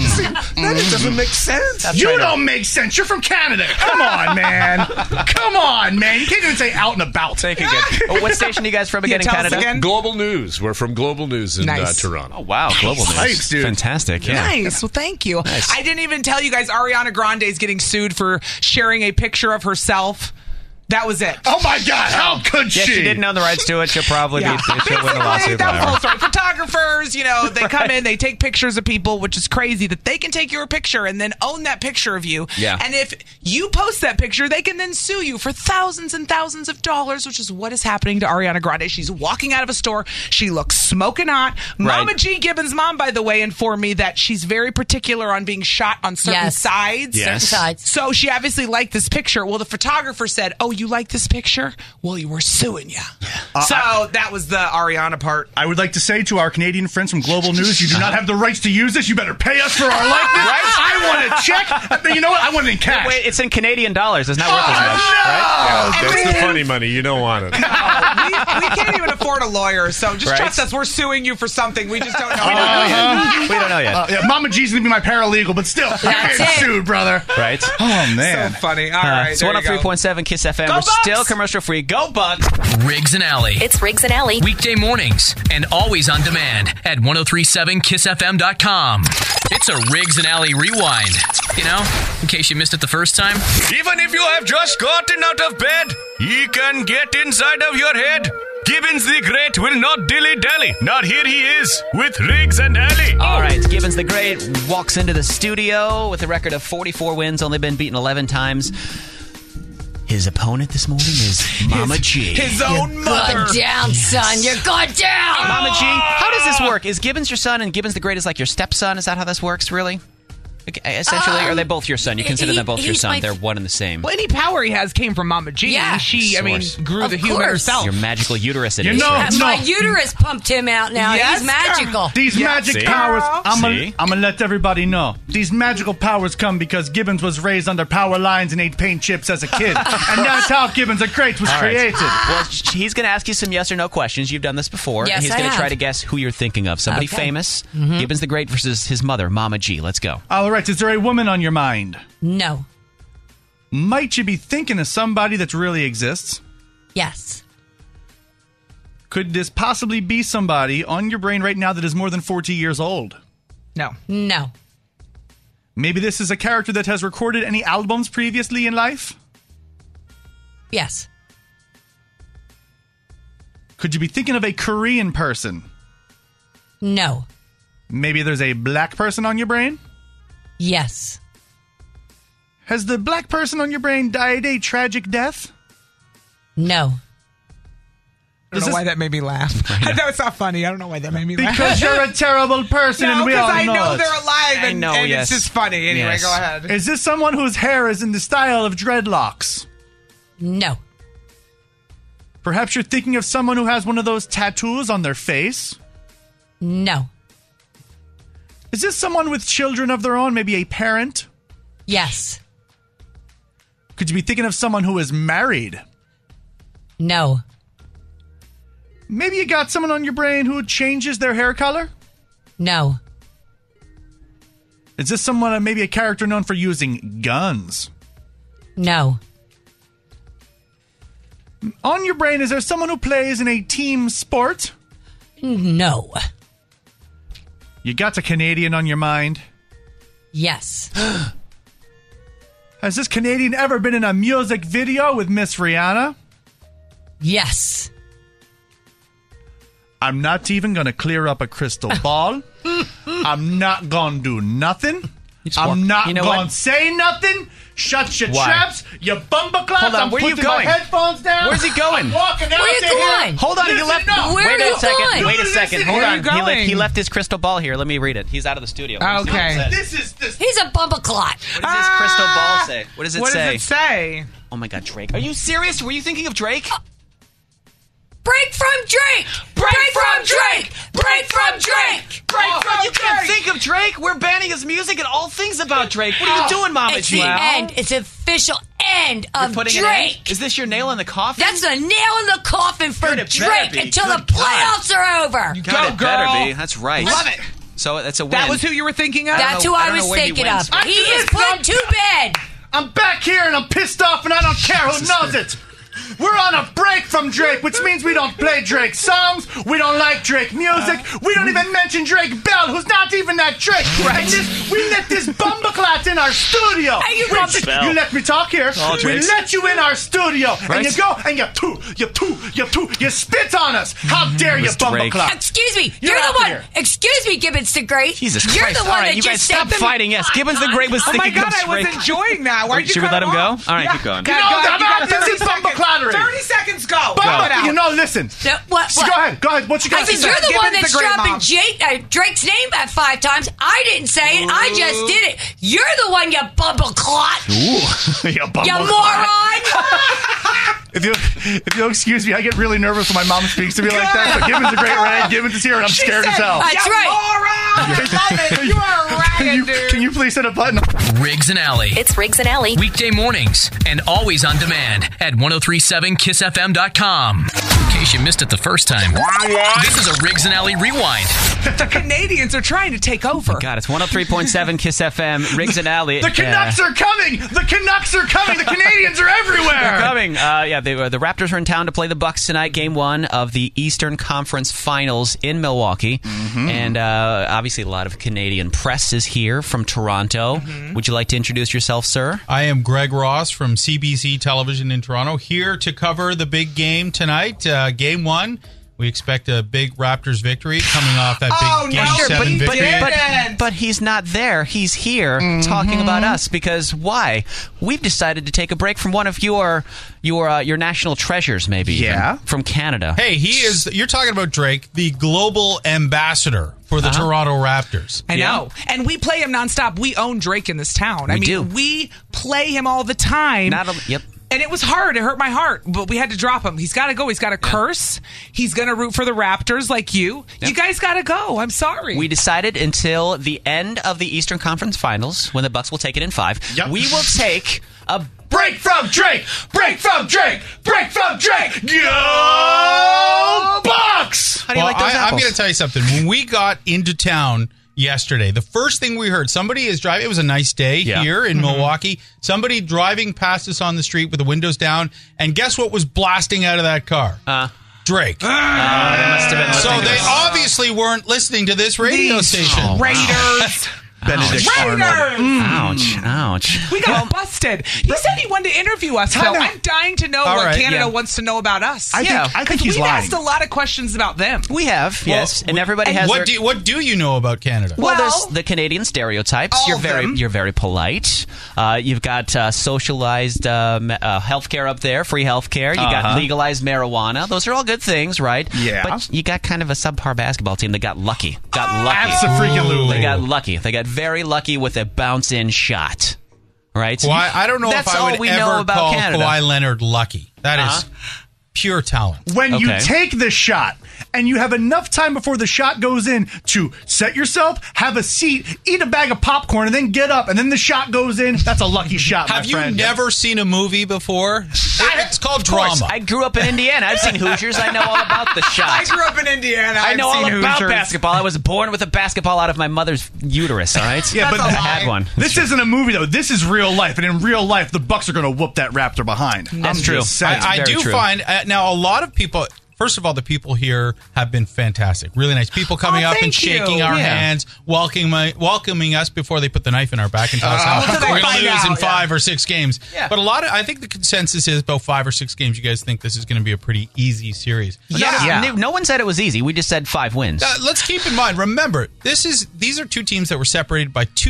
That doesn't make sense. You don't make sense. You're from Canada. Come on, man. Come on, man. You can't even say out and about. Take it good. Oh, what station are you guys from again in tell us Canada? again. Global News. We're from Global News in Nice. Toronto. Oh, wow. Global News. Thanks, dude. Fantastic. Yeah. Nice. Well, thank you. I didn't even tell you guys Ariana Grande is getting sued for sharing a picture of herself. That was it. Oh, my God. How could she? Yeah, she didn't own the rights to it. She'll probably Yeah. she'll win the lawsuit. That was the whole whatever. story. Photographers, they come in, they take pictures of people, which is crazy that they can take your picture and then own that picture of you. Yeah. And if you post that picture, they can then sue you for thousands and thousands of dollars, which is what is happening to Ariana Grande. She's walking out of a store. She looks smoking hot. Mama G. Gibbons' mom, by the way, informed me that she's very particular on being shot on certain sides. Yes. Certain sides. So she obviously liked this picture. Well, the photographer said, "Oh, you like this picture? Well, we're suing you." So that was the Ariana part. I would like to say to our Canadian friends from Global News, you do not have the rights to use this. You better pay us for our likeness. I want a check. You know what? I want it in cash. Wait, it's in Canadian dollars. It's not worth as much, right? That's the funny money. You don't want it. we can't even afford a lawyer, so just Right. trust us. We're suing you for something. We just don't know. We don't know yet. Yeah, Mama G's going to be my paralegal, but still, you're That's getting it. sued, brother. Right? Oh, So man. funny. All right, It's there you go. 103.7 Kiss FM. Go We're Bucks! still commercial free. Go Bucks! Riggs and Alley. It's Riggs and Alley. Weekday mornings and always on demand at 1037kissfm.com. It's a Riggs and Alley rewind. In case you missed it the first time. Even if you have just gotten out of bed, he can get inside of your head. Gibbons the Great will not dilly-dally. Not here he is with Riggs and Alley. All right, Gibbons the Great walks into the studio with a record of 44 wins, only been beaten 11 times. His opponent this morning is Mama G. His own mother. Good down, son. You're good down. Mama G, how does this work? Is Gibbons your son and Gibbons the Great is like your stepson? Is that how this works, really? Essentially, are they both your son? You consider them both your he's son. my- They're one and the same. Well, any power he has came from Mama G. Yeah. She, Source. grew Of the human course. herself. Your magical uterus it You is. know- right? My uterus pumped him out now. Yes, He's magical. These magic See? powers, I'm See? gonna let everybody know. These magical powers come because Gibbons was raised under power lines and ate paint chips as a kid. And that's how Gibbons the Great was All right. created. Well, he's going to ask you some yes or no questions. You've done this before. Yes, and he's I going to have. try to guess who you're thinking of. Somebody Okay. famous. Gibbons the Great versus his mother, Mama G. Let's go. All right, is there a woman on your mind? No. Might you be thinking of somebody that really exists? Yes. Could this possibly be somebody on your brain right now that is more than 40 years old? No. No. Maybe this is a character that has recorded any albums previously in life? Yes. Could you be thinking of a Korean person? No. Maybe there's a black person on your brain? Yes. Has the black person on your brain died a tragic death? No. I don't know why that made me laugh. I know it's not funny. I don't know why that made me laugh. Because you're a terrible person no, and we all because I know it. they're alive and, I know, and yes. it's just funny. Anyway, Yes. go ahead. Is this someone whose hair is in the style of dreadlocks? No. Perhaps you're thinking of someone who has one of those tattoos on their face? No. Is this someone with children of their own, maybe a parent? Yes. Could you be thinking of someone who is married? No. Maybe you got someone on your brain who changes their hair color? No. Is this someone, maybe a character known for using guns? No. On your brain, is there someone who plays in a team sport? No. You got a Canadian on your mind? Yes. Has this Canadian ever been in a music video with Miss Rihanna? Yes. I'm not even going to clear up a crystal ball. I'm not going to do nothing. I'm not You know going what? to say nothing. Shut your Why? traps, you bumbleclaps. Hold on, I'm where are you putting my going? headphones down. Where's he going? I'm walking out Where you to here. going? Hold on, he Listen, left. no. Where Wait are you a second. going? Wait a second. Hold Where are on. you going? He left his crystal ball here. Let me read it. He's out of the studio. Let's see what it Okay. says. He's a bumbleclot. What does his crystal ball say? What does it What say? does it say? Oh my God, Drake. Are you serious? Were you thinking of Drake? Break from Drake! Break from Drake! Break from Drake! You can't think of Drake. We're banning his music and all things about Drake. What are you doing, Mama It's G? the end. It's the official end You're of putting an Drake. end? Is this your nail in the coffin? That's the nail in the coffin for Good, it better Drake be. until Good the playoffs are over. God, Go, it better girl. be. That's right. Love it. So that's a win. That was who you were thinking of? That's know- who I I don't was know when he thinking wins. of. He is put to bed. I'm back here and I'm pissed off and I don't care who knows it. We're on a break from Drake, which means we don't play Drake songs, we don't like Drake music, we don't even mention Drake Bell, who's not even that Drake. And we let this bumbleclat in our studio. Hey, you Bell. You let me talk here. All We Drakes. let you in our studio, Right. and you go and you spit on us. How dare you, Mr. Drake. bumbleclat? Excuse me. You're You're out the one. here. Excuse me, Gibbons the Great. Jesus You're Christ. the one All right, that you guys just stop said them. fighting. Yes, Gibbons the Great was Oh my thinking God, of I was Drake. enjoying that. Why did you Should we cut let him go? All right, Yeah. keep going. Go, You go, know, you got this 30 is seconds. bumbleclattery. 30 seconds, go. But, Go it out. you know, listen. No, what? So go ahead. What you got I to said say? you're the one Gibbons that's the Great, dropping Mom. Drake's name at 5 times. I didn't say it. I just did it. You're the one, you bumbleclot. You You bumbleclat. moron. If you'll excuse me, I get really nervous when my mom speaks to me like that. So Gibbons a great rag. Gibbons is here, and I'm scared as hell. That's right. I love it. You are a ragged dude. Can you please hit a button? Riggs and Alley. It's Riggs and Alley. Weekday mornings and always on demand at 1037kissfm.com. In case you missed it the first time, this is a Riggs and Alley rewind. The Canadians are trying to take over. God, it's 103.7 Kiss FM, Riggs and Alley. The Canucks are coming. The Canucks are coming. The Canadians are everywhere. They're coming. The Raptors are in town to play the Bucks tonight. Game 1 of the Eastern Conference Finals in Milwaukee, and obviously a lot of Canadian press is here from Toronto. Would you like to introduce yourself, sir? I am Greg Ross from CBC Television in Toronto, here to cover the big game tonight, Game 1. We expect a big Raptors victory coming off that big Game 7 victory. But he's not there. He's here talking about us because why? We've decided to take a break from one of your national treasures, maybe. Yeah. Even, from Canada. Hey, he is, you're talking about Drake, the global ambassador for the Toronto Raptors. I know. And we play him nonstop. We own Drake in this town. We do. We play him all the time. Yep. And it was hard. It hurt my heart. But we had to drop him. He's got to go. He's got to curse. He's going to root for the Raptors like you. You guys got to go. I'm sorry. We decided until the end of the Eastern Conference Finals, when the Bucks will take it in 5, Yep. we will take a Break from Drake. Break from Drake. Break from Drake. Go Bucks. How do you like those I'm apples? going to tell you something. When we got into town yesterday, the first thing we heard, somebody is driving. It was a nice day here in Milwaukee. Somebody driving past us on the street with the windows down, and guess what was blasting out of that car? Drake. They must have been So listening to they us. obviously weren't listening to this radio station. Raiders. Benedict Arnold. Raiders. Ouch. We got busted. He said he wanted to interview us, Phil. Time out. I'm dying to know All what right, Canada yeah. wants to know about us. I think Because he's we've lying. asked a lot of questions about them. We have, yes, and everybody has What their... do you know about Canada? Well, there's Well, the Canadian stereotypes. all You're of very them. you're very polite. You've got socialized healthcare up there, free healthcare. You got legalized marijuana. Those are all good things, right? Yeah. But you got kind of a subpar basketball team that got lucky. They got lucky. They got very lucky with a bounce-in shot. Right? Well, I don't know That's if I all would we ever know about call Canada. Kawhi Leonard lucky. That is pure talent. When you Okay. take the shot and you have enough time before the shot goes in to set yourself, have a seat, eat a bag of popcorn, and then get up, and then the shot goes in, that's a lucky shot, my Have you friend. never seen a movie before? It's called drama. I grew up in Indiana. I've seen Hoosiers. I know all about the shot. I grew up in Indiana. I know all about Hoosiers. basketball. I was born with a basketball out of my mother's uterus, all right? Yeah, but I had one. This isn't a movie, though. This is real life. And in real life, the Bucks are going to whoop that Raptor behind. That's I'm true. just saying. I very do true. find now a lot of people. First of all, the people here have been fantastic. Really nice people coming up and thank shaking you. our Yeah. hands, welcoming us before they put the knife in our back and tell us how Until they we're going to find lose out, in 5 or 6 games. Yeah. But I think the consensus is about 5 or 6 games. You guys think this is going to be a pretty easy series. No one said it was easy. We just said 5 wins. Let's keep in mind. Remember, these are 2 teams that were separated by 2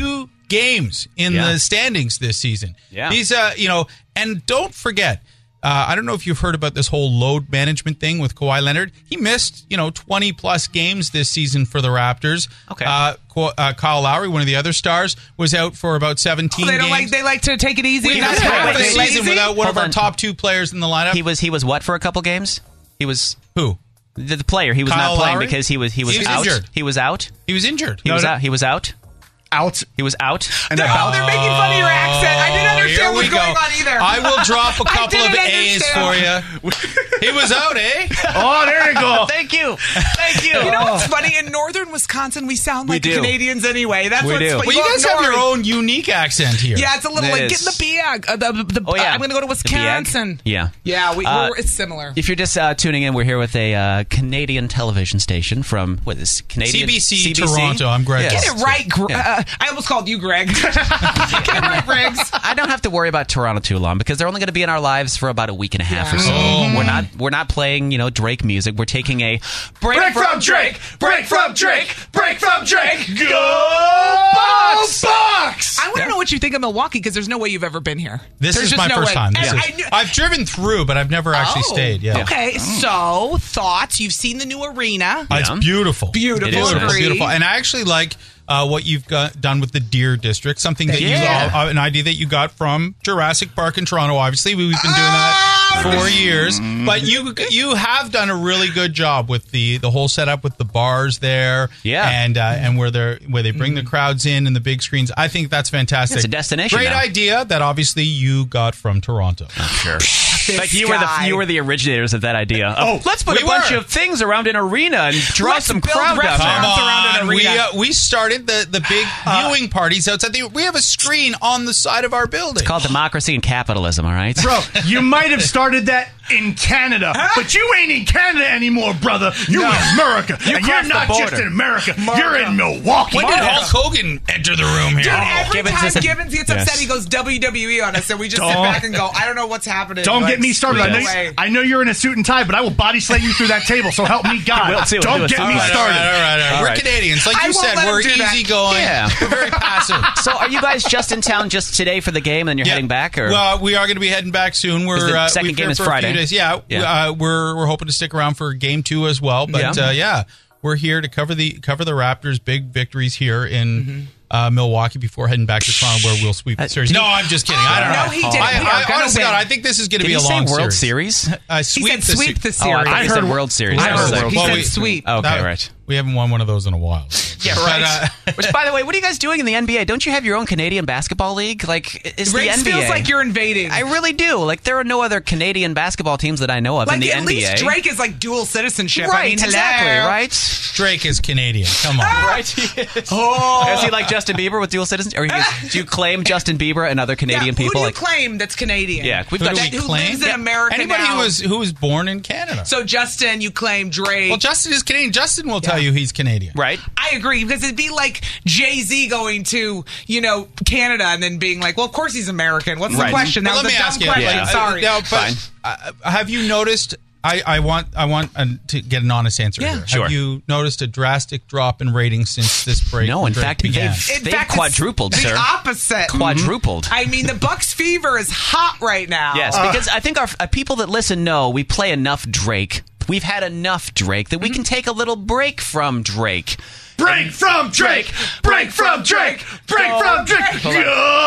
games in the standings this season. Yeah. These, and don't forget, I don't know if you've heard about this whole load management thing with Kawhi Leonard. He missed, 20 plus games this season for the Raptors. Okay. Kyle Lowry, one of the other stars, was out for about 17 games. They like to take it easy. We got half the season without one of our top 2 players in the lineup. He was what for a couple games? He was who? The player. He was Kyle not playing Lowry? because he was out. injured. He was out. He was injured. He was out. He was out. Out. He was out. And No, they're making fun of your accent. I didn't understand what's going on either. I will drop a couple of didn't A's understand. for you. He was out, eh? Oh, there you go. Thank you. Thank you. You know what's funny? In northern Wisconsin, we sound like do. Canadians anyway. That's We what's do. funny. Well, you guys have your own unique accent here. Yeah, it's a little It like is. getting the BIAG. Oh, yeah. I'm going to go to The BIAG? Wisconsin. Yeah. Yeah, it's similar. If you're just tuning in, we're here with a Canadian television station from what is this, Canadian CBC Toronto. I'm Greg. Yes. Get it right. I almost called you Greg. Get it right, Greg. I don't have to worry about Toronto too long because they're only going to be in our lives for about a week and a half or so. Oh. We're not playing Drake music. We're taking a Break from Drake! Break from Drake! Break from Drake! Go Bucks! I want to know what you think of Milwaukee because there's no way you've ever been here. This There's is just my no first way. time. And I've driven through, but I've never actually stayed. Yeah. Okay, so thoughts. You've seen the new arena. It's beautiful. Beautiful. It is Beautiful, Agree. beautiful. And I actually like what you've done with the Deer District, something that an idea that you got from Jurassic Park in Toronto. Obviously, we've been doing that for years. But you have done a really good job with the whole setup with the bars there, and where they bring the crowds in and the big screens. I think that's fantastic. It's a destination Great now. idea that obviously you got from Toronto. Sure. Like you guy. were the originators of that idea. Let's put we a bunch were. of things around an arena and draw Let's some build crowd down restaurants there. Come around an on, arena. we started the big viewing parties outside. We have a screen on the side of our building. It's called democracy and capitalism. All right, Bro, you might have started that in Canada, but you ain't in Canada anymore, brother. You in America. And you're crossed the not just border. in America. You're in Milwaukee. When did Hulk Hogan enter the room here? Dude, every Gibbons time is a- Gibbons gets Yes. upset, he goes WWE on us, and we just sit Don't- back and go, I don't know what's happening. Don't Like, get me started. no way. I know you're in a suit and tie, but I will body slam you through that table. So help me God. will too. Don't Do it get too. me All right, started. All right. We're right. Canadians. Like I you won't said, let we're him do that. easygoing. Yeah. We're very passive. So, are you guys just in town just today for the game, and then you're heading back? Or Well, we are going to be heading back soon. We're the second we've game here is for a few Friday. days. Yeah. We're hoping to stick around for game 2 as well. But we're here to cover the Raptors' big victories here in Milwaukee before heading back to Toronto, where we'll sweep the series. No, I'm just kidding. I don't know. No, he didn't. We are gonna Honestly, win. God, I think this is going to did be you a say long World series. Series? He said sweep the Oh, I series. thought you said World Series. I I was heard like, World. He said sweep. Okay, That- right. We haven't won one of those in a while. Yeah, right. Which, by the way, what are you guys doing in the NBA? Don't you have your own Canadian basketball league? Like, is the Race NBA? feels like you're invading. I really do. Like, there are no other Canadian basketball teams that I know of in the at NBA. least Drake is like dual citizenship. Right, I mean, exactly, hello. right? Drake is Canadian. Come on. Right. Is he like Justin Bieber with dual citizenship? Or do you claim Justin Bieber and other Canadian Who people? do you like, claim that's Canadian? Yeah, we've Who got do that, we who claim? lives in America Anybody now. who was born in Canada. So Justin, you claim Drake. Well, Justin is Canadian. Justin will tell you he's Canadian. right. I agree because it'd be like Jay-Z going to Canada and then being like, well, of course he's American. What's the Right. question? That Well, was let a me dumb ask you. question. Sorry. Now, but, have you noticed? I want to get an honest answer Yeah. here. Sure. Have you noticed a drastic drop in ratings since this break? No, in break fact, began? they've quadrupled, it's sir. the opposite. Quadrupled. I mean, the Bucks fever is hot right now. Yes, because I think our people that listen know we play enough Drake. We've had enough Drake that we can take a little break from Drake. Break from Drake! Break from Drake! Break from Drake! Go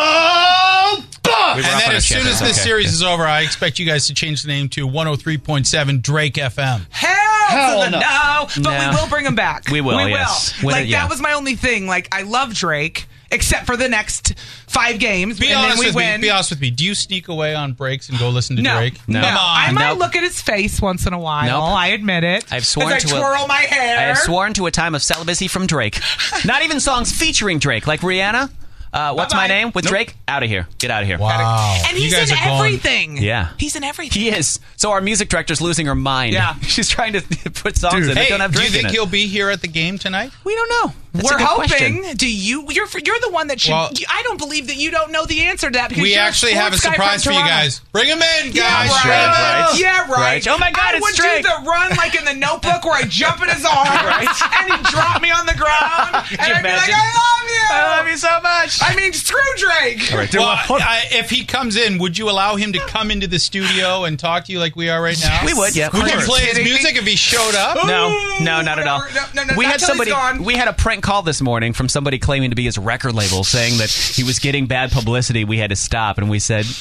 Bucks! And then as soon as this series is over, I expect you guys to change the name to 103.7 Drake FM. Hell to the no. But No. we will bring him back. We will, yes. When Like, it- yeah. that was my only thing. Like, I love Drake, except for the next 5 games. Be and honest then we with me. win. Be honest with me. Do you sneak away on breaks and go listen to No. Drake? No. No. Come on. I might Nope. look at his face once in a while. Nope. I admit it. I've sworn As to I twirl my hair. I have sworn to a time of celibacy from Drake. Not even songs featuring Drake, like Rihanna. What's my Bye-bye. name with Drake? Out of here. Get out of here. Wow. And You he's guys in are going- everything. Yeah. He's in everything. He is. So our music director's losing her mind. Yeah. She's trying to put songs in that Hey, don't have do you Drake think in it. he'll be here at the game tonight? We don't know. That's We're a good hoping. question. Do you? You're the one that should. Well- I don't believe that you don't know the answer to that. Because We you're actually have a sports guy surprise from for you Toronto. guys. Bring him in, Yeah, guys. right. Bring 'em in. Right. Yeah, right. Right. Oh my God, I it's would Drake. do the run like in the Notebook where I jump in his arms and he drop me on the ground and I'd be like, imagine? I love you. I love you so much. I mean, screw Drake. All right, Well, if he comes in, would you allow him to come into the studio and talk to you like we are right now? We would, yeah. Would you play his music if he showed up? No, not at all. No, we not had till he's gone. We had a prank call this morning from somebody claiming to be his record label, saying that he was getting bad publicity. We had to stop, and we said,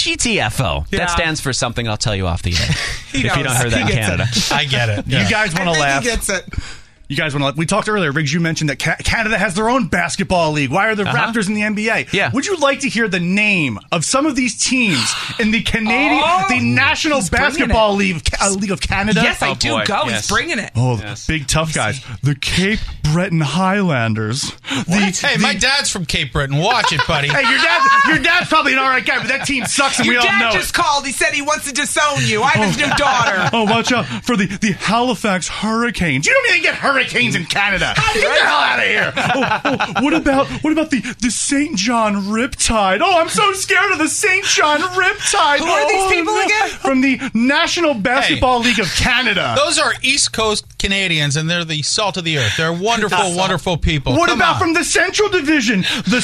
GTFO. Yeah. That stands for something I'll tell you off the air. If you knows. don't hear that He in gets Canada. I get it. Yeah. You guys want to laugh? He gets it. You guys want to? We talked earlier, Riggs. You mentioned that Canada has their own basketball league. Why are the Raptors in the NBA? Yeah. Would you like to hear the name of some of these teams in the Canadian, the National Basketball League of Canada? Yes, I do. boy. Go. Yes. He's bringing it. Oh, big tough guys. The Cape Breton Highlanders. Hey, my dad's from Cape Breton. Watch it, buddy. Hey, your dad's probably an all right guy, but that team sucks, and Your we all dad know just it. called. He said he wants to disown you. I'm his new daughter. Oh, watch out for the Halifax Hurricanes. You don't even get hurricanes in Canada. Get the hell out of here. What about the St. John Riptide? Oh, I'm so scared of the St. John Riptide. Who are these people again? From the National Basketball League of Canada. Those are East Coast Canadians, and they're the salt of the earth. They're wonderful, wonderful people. What Come about on. from the Central Division? The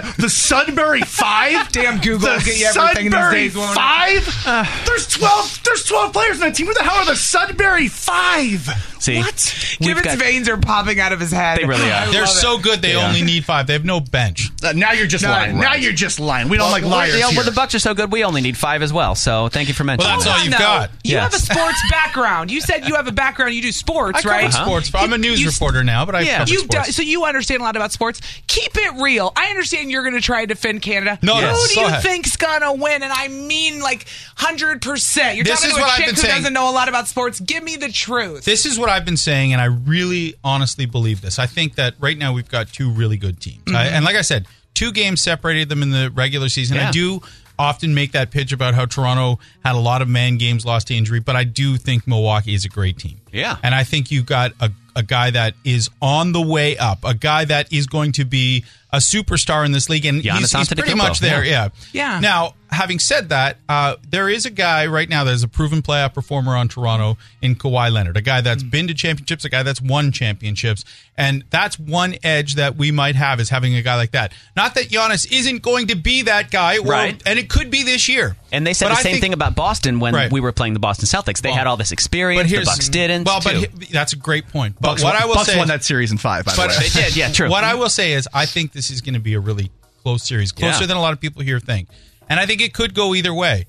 Sudbury Five? Damn Google will The get you everything in these Sudbury days, won't it? Five? There's 12 players on that team. Who the hell are the Sudbury Five? See, What? Gibbons' veins are popping out of his head. They really are. They're so good they only need 5. They have no bench. Now you're just lying. Now you're just lying. We don't like liars Yeah, here. well, the Bucks are so good, we only need 5 as well. So thank you for mentioning. Well, that's all you've got. You Yes. have a sports background. You said you have a background. You do sports, I right? cover sports. I'm a news reporter now, but I cover sports. So you understand a lot about sports. Keep it real. I understand you're going to try to defend Canada. No, Who yes, do go you ahead. think's going to win? And I mean like 100%. You're This talking is to a what I've chick been who saying. doesn't know a lot about sports. Give me the truth. This is what I've been saying, and I really honestly believe this. I think that right now we've got 2 really good teams. And like I said, 2 games separated them in the regular season. Yeah. I do often make that pitch about how Toronto had a lot of man games lost to injury, but I do think Milwaukee is a great team. Yeah. And I think you've got a guy that is on the way up, a guy that is going to be a superstar in this league, and Giannis he's pretty Antetokounmpo. much there. Yeah. Now, having said that, there is a guy right now that is a proven playoff performer on Toronto in Kawhi Leonard, a guy that's been to championships, a guy that's won championships, and that's one edge that we might have is having a guy like that. Not that Giannis isn't going to be that guy, Right. and it could be this year. And they said But the I same think- thing about Boston when Right. we were playing the Boston Celtics. They had all this experience. The Bucks didn't. Well, too. but that's a great point. But Bucks what I will Bucks say won that series in 5, by the way. But they did, yeah, true. What I will say is, I think this is going to be a really close series, closer Yeah. than a lot of people here think. And I think it could go either way.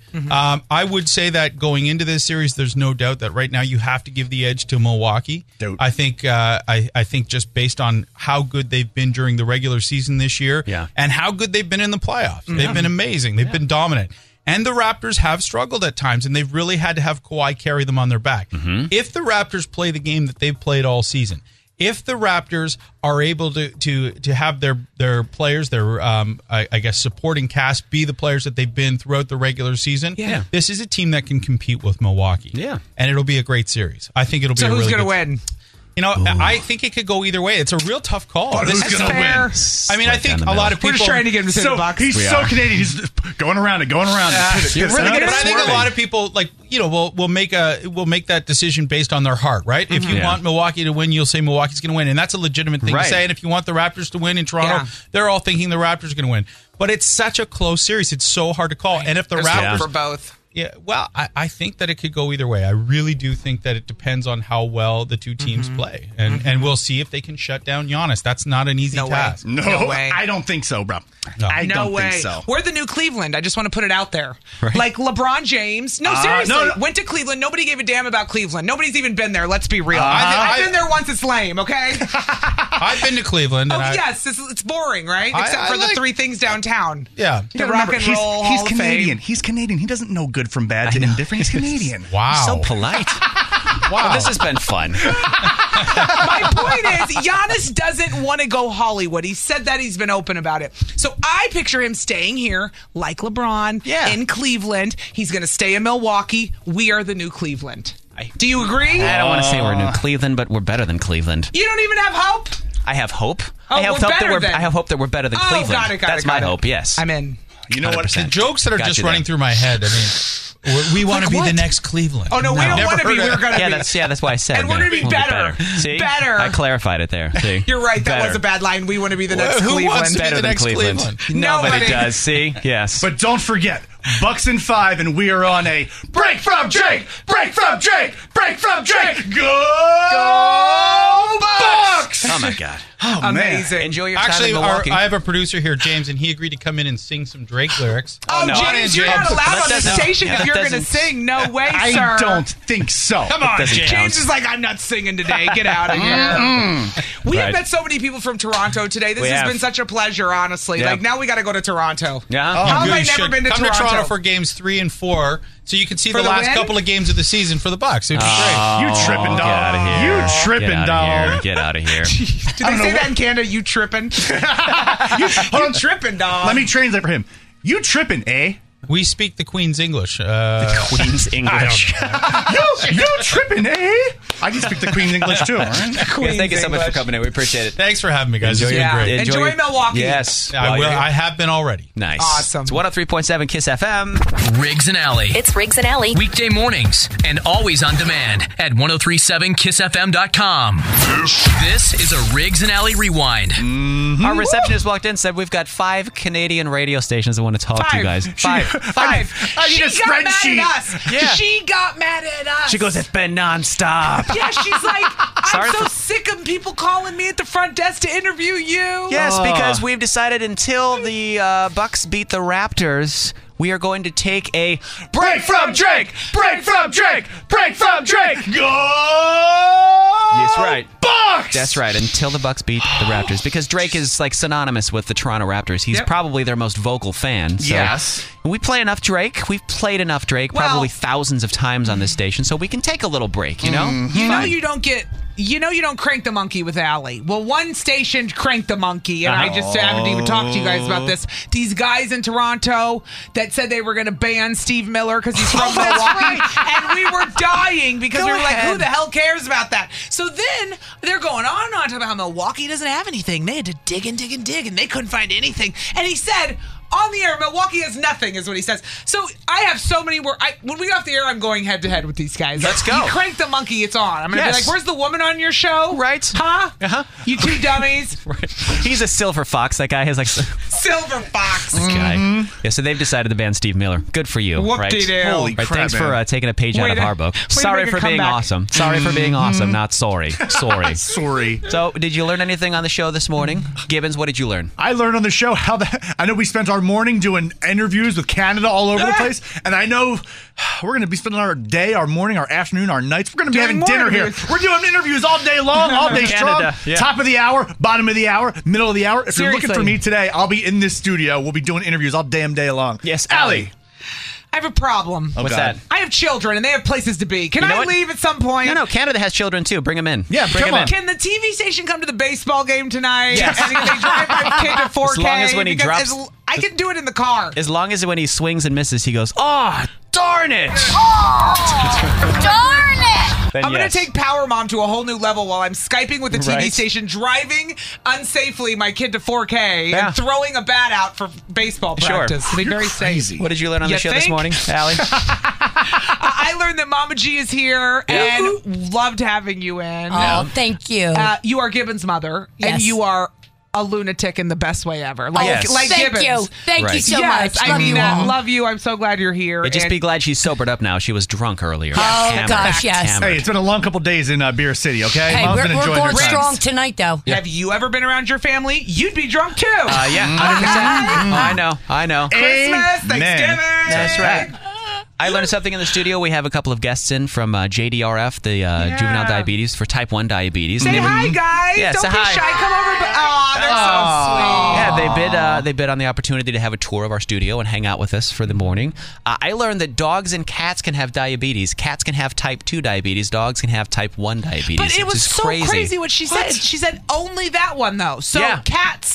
I would say that going into this series, there's no doubt that right now you have to give the edge to Milwaukee. Doubt. I think I think just based on how good they've been during the regular season this year, Yeah. and how good they've been in the playoffs, they've been amazing. They've been dominant. And the Raptors have struggled at times, and they've really had to have Kawhi carry them on their back. If the Raptors play the game that they've played all season, if the Raptors are able to have their players, their I guess supporting cast, be the players that they've been throughout the regular season, this is a team that can compete with Milwaukee. Yeah. And it'll be a great series. I think it'll be So a who's really going to good win? You know, I think it could go either way. It's a real tough call. Who's That's gonna fair. win? I mean, I think down a the lot middle. of people We're just trying to get him to say the Bucks. He's so Canadian. He's going around it. You're really good But at I think a swerving. lot of people will make that decision based on their heart, right? If you Yeah. want Milwaukee to win, you'll say Milwaukee's going to win, and that's a legitimate thing Right. to say. And if you want the Raptors to win in Toronto, Yeah. they're all thinking the Raptors are going to win. But it's such a close series; it's so hard to call. And if the There's hope Raptors, for both. yeah, well, I think that it could go either way. I really do think that it depends on how well the two teams play, and we'll see if they can shut down Giannis. That's not an easy No way. task. No way. I don't think so, bro. No. I No don't way. think so. We're the new Cleveland. I just want to put it out there. Like LeBron James. No, seriously. no. Went to Cleveland. Nobody gave a damn about Cleveland. Nobody's even been there. Let's be real. I- I've been there once. It's lame, okay? I've been to Cleveland. Oh, And yes. It's boring, right? I- Except I for the like- 3 things downtown. yeah. The Rock and Roll he's Hall of Canadian. Fame. He's Canadian. He doesn't know good from bad to indifferent. He's Canadian. Wow. So polite. wow. This has been fun. My point is, Giannis doesn't want to go Hollywood. He said that. He's been open about it. So I picture him staying here, like LeBron, in Cleveland. He's going to stay in Milwaukee. We are the new Cleveland. Do you agree? I don't want to say we're New Cleveland, but we're better than Cleveland. You don't even have hope? I have hope. Oh, I have we're hope that better we're. then. I have hope that we're better than Oh, Cleveland. got it, That's my hope. Yes. I'm in. You know what? 100%. The jokes that are Got just you running there. through my head. I mean, We want to Like be the what? next Cleveland. Oh, no, we don't want to be. We're going to be. That's why I said. And we're gonna be we'll better. See, Better. I clarified it there. See, You're right. That Better. was a bad line. We want to be the next Who Cleveland. wants to be better the than next Cleveland. Cleveland? Nobody Nobody. does. See, yes. But don't forget, Bucks in 5, and we are on a break from Drake, break from Drake, break from Drake. Go Bucks! Oh my God. Oh, man. Amazing. Enjoy your time Actually, in Milwaukee. I have a producer here, James, and he agreed to come in and sing some Drake lyrics. Oh, no. James, you're not allowed That on the doesn't- station yeah, if that you're going to doesn't- sing. No way, sir. I don't think so. Come on, doesn't James. count. James is like, I'm not singing today. Get out of here. We have Right. met so many people from Toronto today. This We has have. been such a pleasure, honestly. Yeah. Like, now we got to go to Toronto. Yeah. How have You I never should been to come Toronto? for games 3 and 4, so you can see For the the last win? couple of games of the season for the Bucks. It'd be great. You tripping, Get dog. out of here. You tripping, Get dog. out of here. Get out of here. Do they say that in Canada? You tripping? you tripping, dog. Let me translate for him. You tripping, eh? We speak the Queen's English. Queen's English. You tripping, eh? I can speak the Queen's English too, all right? Yeah, thank you so much for coming in. We appreciate it. Thanks for having me, guys. Enjoy It's been your- great. Enjoy your- Milwaukee. Yes. I will. I have been already. Nice. Awesome. It's 103.7 Kiss FM. Riggs and Alley. It's Riggs and Alley. Weekday mornings and always on demand at 1037kissfm.com. This is a Riggs and Alley rewind. Our receptionist walked in and said, we've got 5 Canadian radio stations that want to talk to you guys. 5. I need She a got mad spreadsheet. at us. Yeah. She got mad at us. She goes, it's been nonstop. Yeah, she's like, Sorry I'm so for- sick of people calling me at the front desk to interview you. Yes, because we've decided until the Bucks beat the Raptors, we are going to take a Break from Drake! Break from Drake! Break from Drake! Go! That's right. Bucks! That's right, until the Bucks beat the Raptors. Because Drake is like synonymous with the Toronto Raptors. He's probably their most vocal fan. So. Yes. We play enough Drake. We've played enough Drake, Well- probably thousands of times on this station, so we can take a little break, you know? You know Fine. you don't get. You know you don't crank the monkey with Allie. Well, one station cranked the monkey, and I just haven't even talked to you guys about this. These guys in Toronto that said they were going to ban Steve Miller because he's from Milwaukee, and we were dying because we were like, who the hell cares about that? So then they're going on and on talking about how Milwaukee doesn't have anything. They had to dig and dig and dig, and they couldn't find anything. And he said, on the air, Milwaukee has nothing, is what he says. So I have so many when we get off the air, I'm going head to head with these guys. Let's go. You crank the monkey, it's on. I'm going to Yes. be like, where's the woman on your show? Right. Huh? Uh-huh. You two dummies. Right. He's a silver fox. That guy has like Silver fox. guy. Yeah, so they've decided to ban Steve Miller. Good for you. Right? Whoop-de-doo. Holy Right, crap, thanks man. for taking a page out Way of to- our book. way to Sorry make a for being comeback. awesome. Sorry for being awesome, not sorry. Sorry. Sorry. So, did you learn anything on the show this morning? Gibbons, what did you learn? I learned on the show how that I know we spent our morning doing interviews with Canada all over the place, and I know we're going to be spending our day, our morning, our afternoon, our nights. We're going to be Doing having more dinner here. interviews. We're doing interviews all day long, all day strong. Canada, yeah. Top of the hour, bottom of the hour, middle of the hour. If you're looking for Seriously. me today, I'll be in this studio. We'll be doing interviews all damn day long. Yes, Allie. I have a problem. What's God. that? I have children, and they have places to be. Can You know I what? leave at some point? No, Canada has children too. Bring them in. Yeah, bring come them on. in. Can the TV station come to the baseball game tonight? Yes. And can they drive my kid to 4K? As long as when he Because drops- I can do it in the car. As long as when he swings and misses, he goes, "Oh, darn it!" Darn it! Then I'm going yes. to take Power Mom to a whole new level while I'm Skyping with the TV Right. station, driving unsafely my kid to 4K, Yeah. and throwing a bat out for baseball Sure. practice. It'll be very crazy. safe. What did you learn on You the show this think? morning, Allie? I learned that Mama G is here and loved having you in. Oh, thank you. You are Gibbons' mother, and Yes. you are a lunatic in the best way ever. Like, Yes. like Thank Gibbons. you. Thank you Right. so yes, much. I Love mean you that. all. Love you. I'm so glad you're here. But just And be glad she's sobered up now. She was drunk earlier. Oh, Hammered. gosh, yes. Hammered. Hey, it's been a long couple days in Beer City, okay? Hey, Mom's we're been enjoying going her time. strong tonight, though. Have you ever been around your family? You'd be drunk too. Yeah, 100%. I know. Christmas, Thanksgiving. That's right. I learned something in the studio. We have a couple of guests in from JDRF, the Juvenile Diabetes for Type 1 Diabetes. Say And they were- hi, guys. Yeah, Don't say be hi. shy. Come over. They're so sweet. Yeah, they bid on the opportunity to have a tour of our studio and hang out with us for the morning. I learned that dogs and cats can have diabetes. Cats can have Type 2 diabetes. Dogs can have Type 1 diabetes. But it was which is so crazy what she said. She said only that one though. So Yeah. cats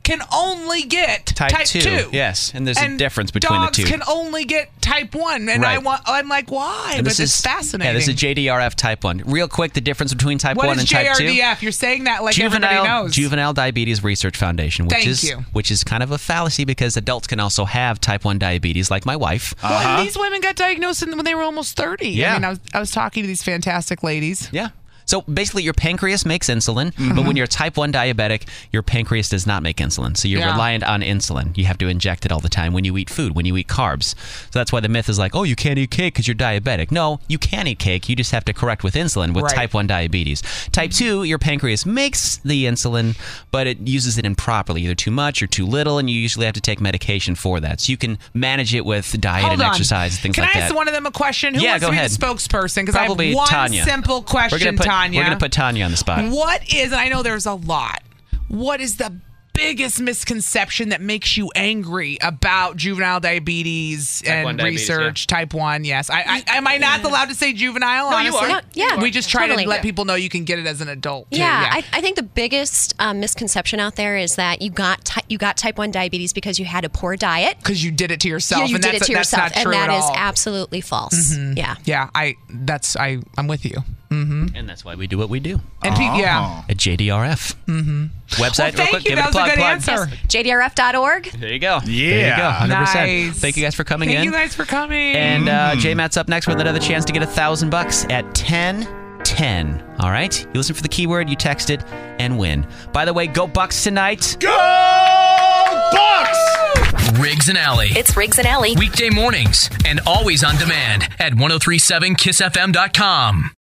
can only get Type 2. Yes, and there's a difference between the two. Dogs can only get type 1, and Right. I'm like, why? And But it's fascinating. Yeah, this is JDRF type 1. Real quick, the difference between type What 1 is and type 2. JRDF? You're saying that like everybody knows. Juvenile Diabetes Research Foundation, which is kind of a fallacy because adults can also have type 1 diabetes, like my wife. Well, and these women got diagnosed when they were almost 30. Yeah. I mean, I was talking to these fantastic ladies. Yeah. So basically, your pancreas makes insulin, but when you're type 1 diabetic, your pancreas does not make insulin. So you're reliant on insulin. You have to inject it all the time when you eat food, when you eat carbs. So that's why the myth is like, oh, you can't eat cake because you're diabetic. No, you can eat cake. You just have to correct with insulin with type 1 diabetes. Type 2, your pancreas makes the insulin, but it uses it improperly, either too much or too little, and you usually have to take medication for that. So you can manage it with diet and exercise and things like that. Can I ask one of them a question? Who wants go to be ahead. the spokesperson? Because I have Probably one Tanya. simple question, Tanya. We're going to put Tanya on the spot. What is, and I know there's a lot, what is the biggest misconception that makes you angry about juvenile diabetes and research? Type 1, yes. Am I not allowed to say juvenile, No, honestly? you are. No, yeah, We just try totally. to let people know you can get it as an adult, too. Yeah, I think the biggest misconception out there is that you got type 1 diabetes because you had a poor diet. Because you did it to yourself. Yeah, you and did that's, it to that's yourself, not true and that at is all. absolutely false. Yeah. Yeah, I'm with you. And that's why we do what we do. And At JDRF. Website, Well, real thank quick. you. Give That it a was a plug, good plug. answer. JDRF.org. There you go. Yeah. There you go. 100%. Nice. Thank you guys for coming Thank in. you guys for coming. And J-Matt's up next with another chance to get $1,000 at 10:10. All right? You listen for the keyword, you text it, and win. By the way, go Bucks tonight. Go Bucks! Riggs and Alley. It's Riggs and Alley. Weekday mornings and always on demand at 1037kissfm.com.